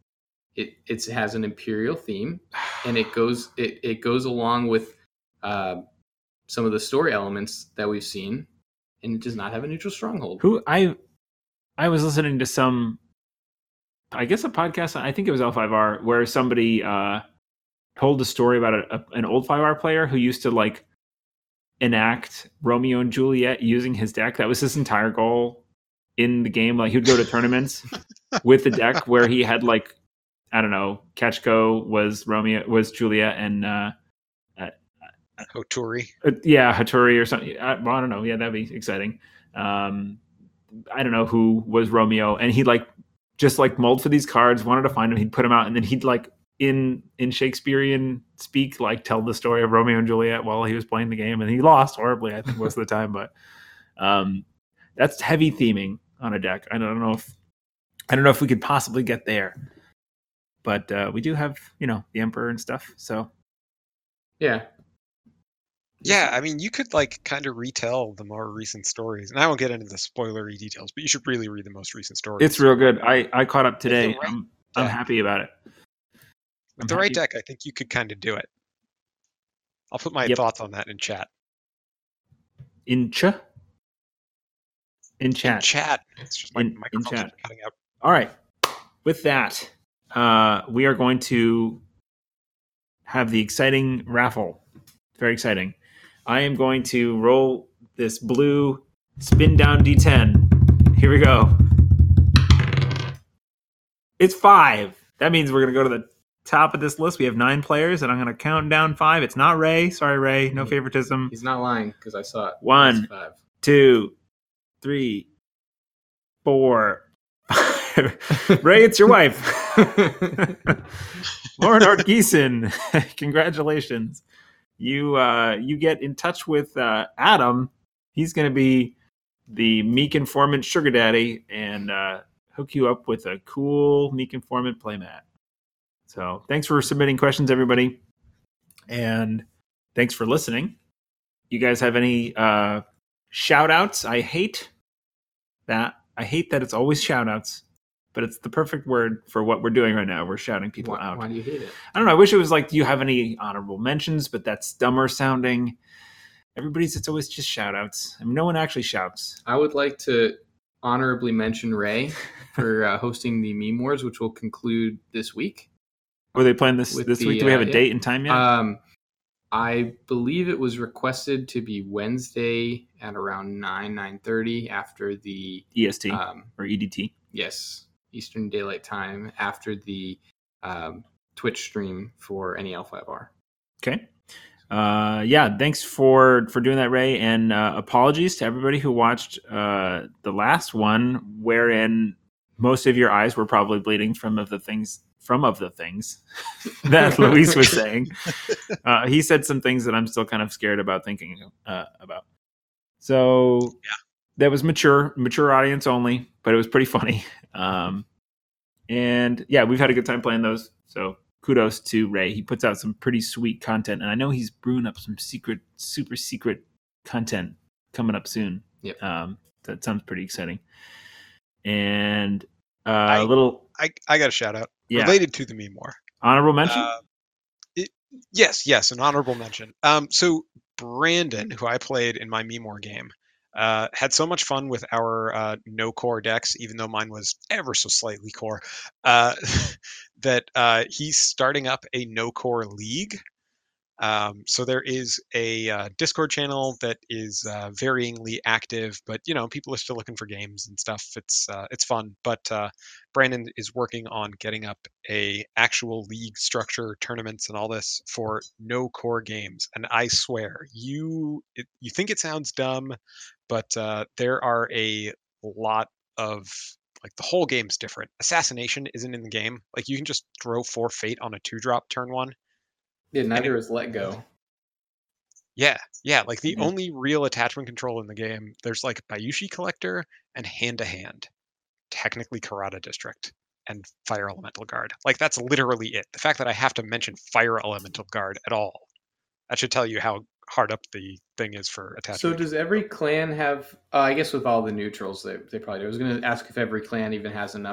It it's, it has an Imperial theme, and it goes it, it goes along with uh, some of the story elements that we've seen, and it does not have a neutral stronghold. Who I I was listening to some, I guess a podcast. I think it was L five R, where somebody uh, told a story about a, a, an old five R player who used to like enact Romeo and Juliet using his deck. That was his entire goal in the game. Like, he'd go to tournaments with the deck where he had like, I don't know, Ketchko was Romeo, was Juliet, and uh, uh, Hoturi. uh, yeah, Hattori or something. I, well, I don't know. Yeah, that'd be exciting. Um, I don't know who was Romeo, and he like just like mulled for these cards, wanted to find them. He'd put them out, and then he'd like in in Shakespearean speak, like tell the story of Romeo and Juliet while he was playing the game, and he lost horribly, I think, most of the time. But um, that's heavy theming on a deck. I don't know if I don't know if we could possibly get there, but uh, we do have, you know, the Emperor and stuff. So Yeah. Yeah, I mean, you could like kind of retell the more recent stories, and I won't get into the spoilery details, but you should really read the most recent stories. it's real good. I, I caught up today. right I'm I'm deck. happy about it. With I'm the right happy. deck, I think you could kind of do it. I'll put my Yep. thoughts on that in chat. In ch in chat. In chat. It's just my In- in microphone's chat. cutting out. All right. With that, uh, we are going to have the exciting raffle. Very exciting. I am going to roll this blue spin down D ten. Here we go. It's five. That means we're going to go to the top of this list. We have nine players, and I'm going to count down five. It's not Ray. Sorry, Ray. No favoritism. He's not lying because I saw it. One. It's five. Two, three, four, five. Ray, it's your wife. Lauren Ortgeeson. Congratulations. You uh, you get in touch with uh, Adam. He's going to be the Meek Informant sugar daddy and uh, hook you up with a cool Meek Informant playmat. So thanks for submitting questions, everybody. And thanks for listening. You guys have any uh, shout outs? I hate that. I hate that it's always shout outs, but it's the perfect word for what we're doing right now. We're shouting people Why, out. why do you hate it? I don't know. I wish it was like, do you have any honorable mentions? But that's dumber sounding. Everybody's, it's always just shout outs. I mean, no one actually shouts. I would like to honorably mention Ray for uh, hosting the Meme Wars, which will conclude this week. Were they playing this With this the, week? Do we have uh, a yeah. date and time yet? Um, I believe it was requested to be Wednesday at around nine nine thirty after the E S T um, or E D T? yes Eastern Daylight Time after the um, Twitch stream for N E L five R. Okay. Uh, yeah, thanks for for doing that, Ray, and uh, apologies to everybody who watched uh, the last one, wherein most of your eyes were probably bleeding from of the things from of the things that Luis was saying. Uh, he said some things that I'm still kind of scared about thinking uh, about. So Yeah. that was mature, mature audience only, but it was pretty funny. Um, and yeah, we've had a good time playing those. So kudos to Ray. He puts out some pretty sweet content, and I know he's brewing up some secret, super secret content coming up soon. Yep. Um, that sounds pretty exciting. And uh, I- a little I, I got a shout out yeah related to the meme war. honorable mention. Uh, it, yes, yes, an honorable mention. Um, so Brandon, who I played in my Meme War game, uh, had so much fun with our uh, no core decks, even though mine was ever so slightly core, uh, that uh, he's starting up a no core league. Um, so there is a uh, Discord channel that is uh, varyingly active, but you know, people are still looking for games and stuff. It's uh, it's fun, but uh, Brandon is working on getting up a actual league structure, tournaments, and all this for no core games. And I swear, you it, you think it sounds dumb, but uh, there are a lot of like the whole game's different. Assassination isn't in the game. Like you can just throw four fate on a two drop turn one. Yeah, neither is Let Go. Yeah, yeah. Like the Mhm. only real attachment control in the game, there's like Bayushi Collector and Hand to Hand, technically Karada District, and Fire Elemental Guard. Like that's literally it. The fact that I have to mention Fire Elemental Guard at all, that should tell you how hard up the thing is for attachment. So does every clan have? Uh, I guess with all the neutrals, they they probably do. I was going to ask if every clan even has enough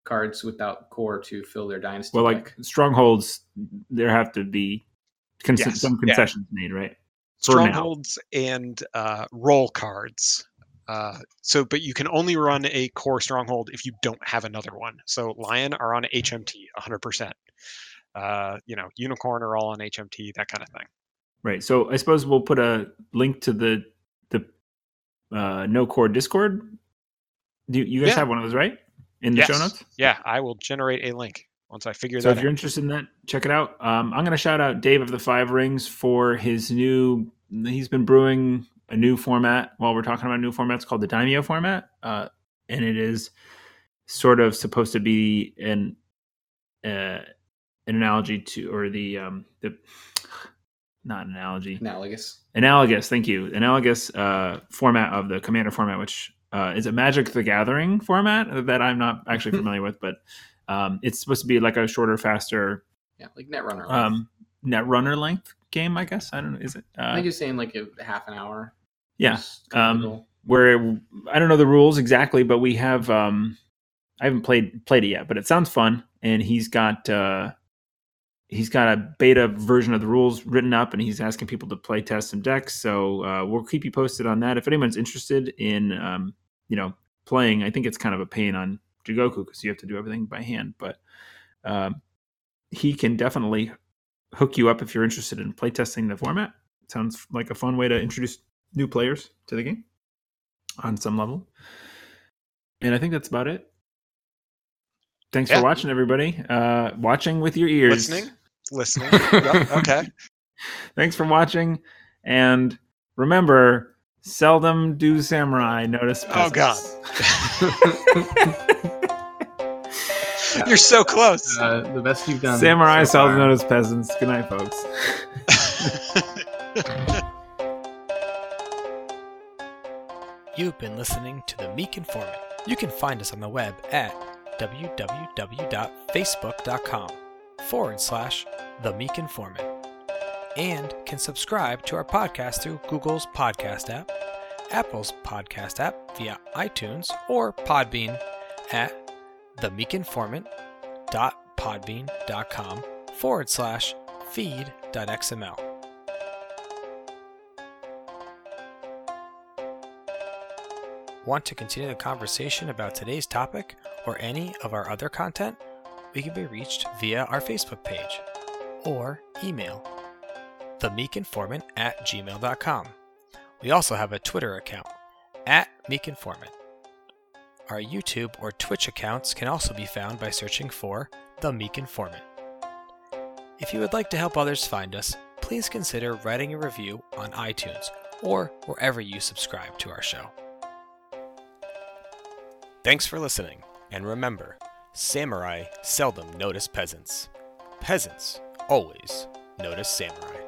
cards without core to fill their dynasty. Well, like deck. strongholds, there have to be con- Yes, some yeah. concessions made, right? For now. Strongholds and uh, roll cards. Uh, so, but you can only run a core stronghold if you don't have another one. So, Lion are on H M T, one hundred percent. Uh, you know, Unicorn are all on H M T, that kind of thing. Right. So I suppose we'll put a link to the the uh, no core Discord. Do you, you guys Yeah. have one of those, right? In the Yes. show notes. Yeah, I will generate a link once I figure So that if you're out. interested in that, check it out. Um, I'm going to shout out Dave of the Five Rings for his new. He's been brewing a new format. While we're talking about new formats, called the Daimyo format, uh, and it is sort of supposed to be an uh, an analogy to, or the um, the not an analogy, Analogous. analogous. Thank you. Analogous uh, format of the Commander format, which uh, is a Magic the Gathering format that I'm not actually familiar with, but um, it's supposed to be like a shorter, faster Yeah, like Netrunner. um, net runner length game. I guess I don't know. Is it? Uh, I think you're saying like a half an hour. yeah. is kind of the Um, goal. where I don't know the rules exactly, but we have. Um, I haven't played played it yet, but it sounds fun. And he's got uh, he's got a beta version of the rules written up, and he's asking people to play test some decks. So uh, we'll keep you posted on that. If anyone's interested in um, you know playing, I think it's kind of a pain on Jigoku because you have to do everything by hand, but um, he can definitely hook you up if you're interested in playtesting the format. It sounds like a fun way to introduce new players to the game on some level. And I think that's about it. Thanks Yeah. for watching, everybody. Uh, watching with your ears. Listening? Listening. Yep, okay. Thanks for watching. And remember, seldom do samurai notice Oh, peasants. God. You're so close. Uh, the best you've done. Samurai so seldom far. notice peasants. Good night, folks. You've been listening to The Meek Informant. You can find us on the web at www.facebook.com forward slash The Meek Informant and can subscribe to our podcast through Google's podcast app, Apple's podcast app via iTunes, or Podbean at themeekinformant.podbean.com forward slash feed.xml. Want to continue the conversation about today's topic or any of our other content? We can be reached via our Facebook page or email themeekinformant at gmail dot com. We also have a Twitter account at meekinformant. Our YouTube or Twitch accounts can also be found by searching for The Meek Informant. If you would like to help others find us, please consider writing a review on iTunes or wherever you subscribe to our show. Thanks for listening, and remember, samurai seldom notice peasants. Peasants always notice samurai.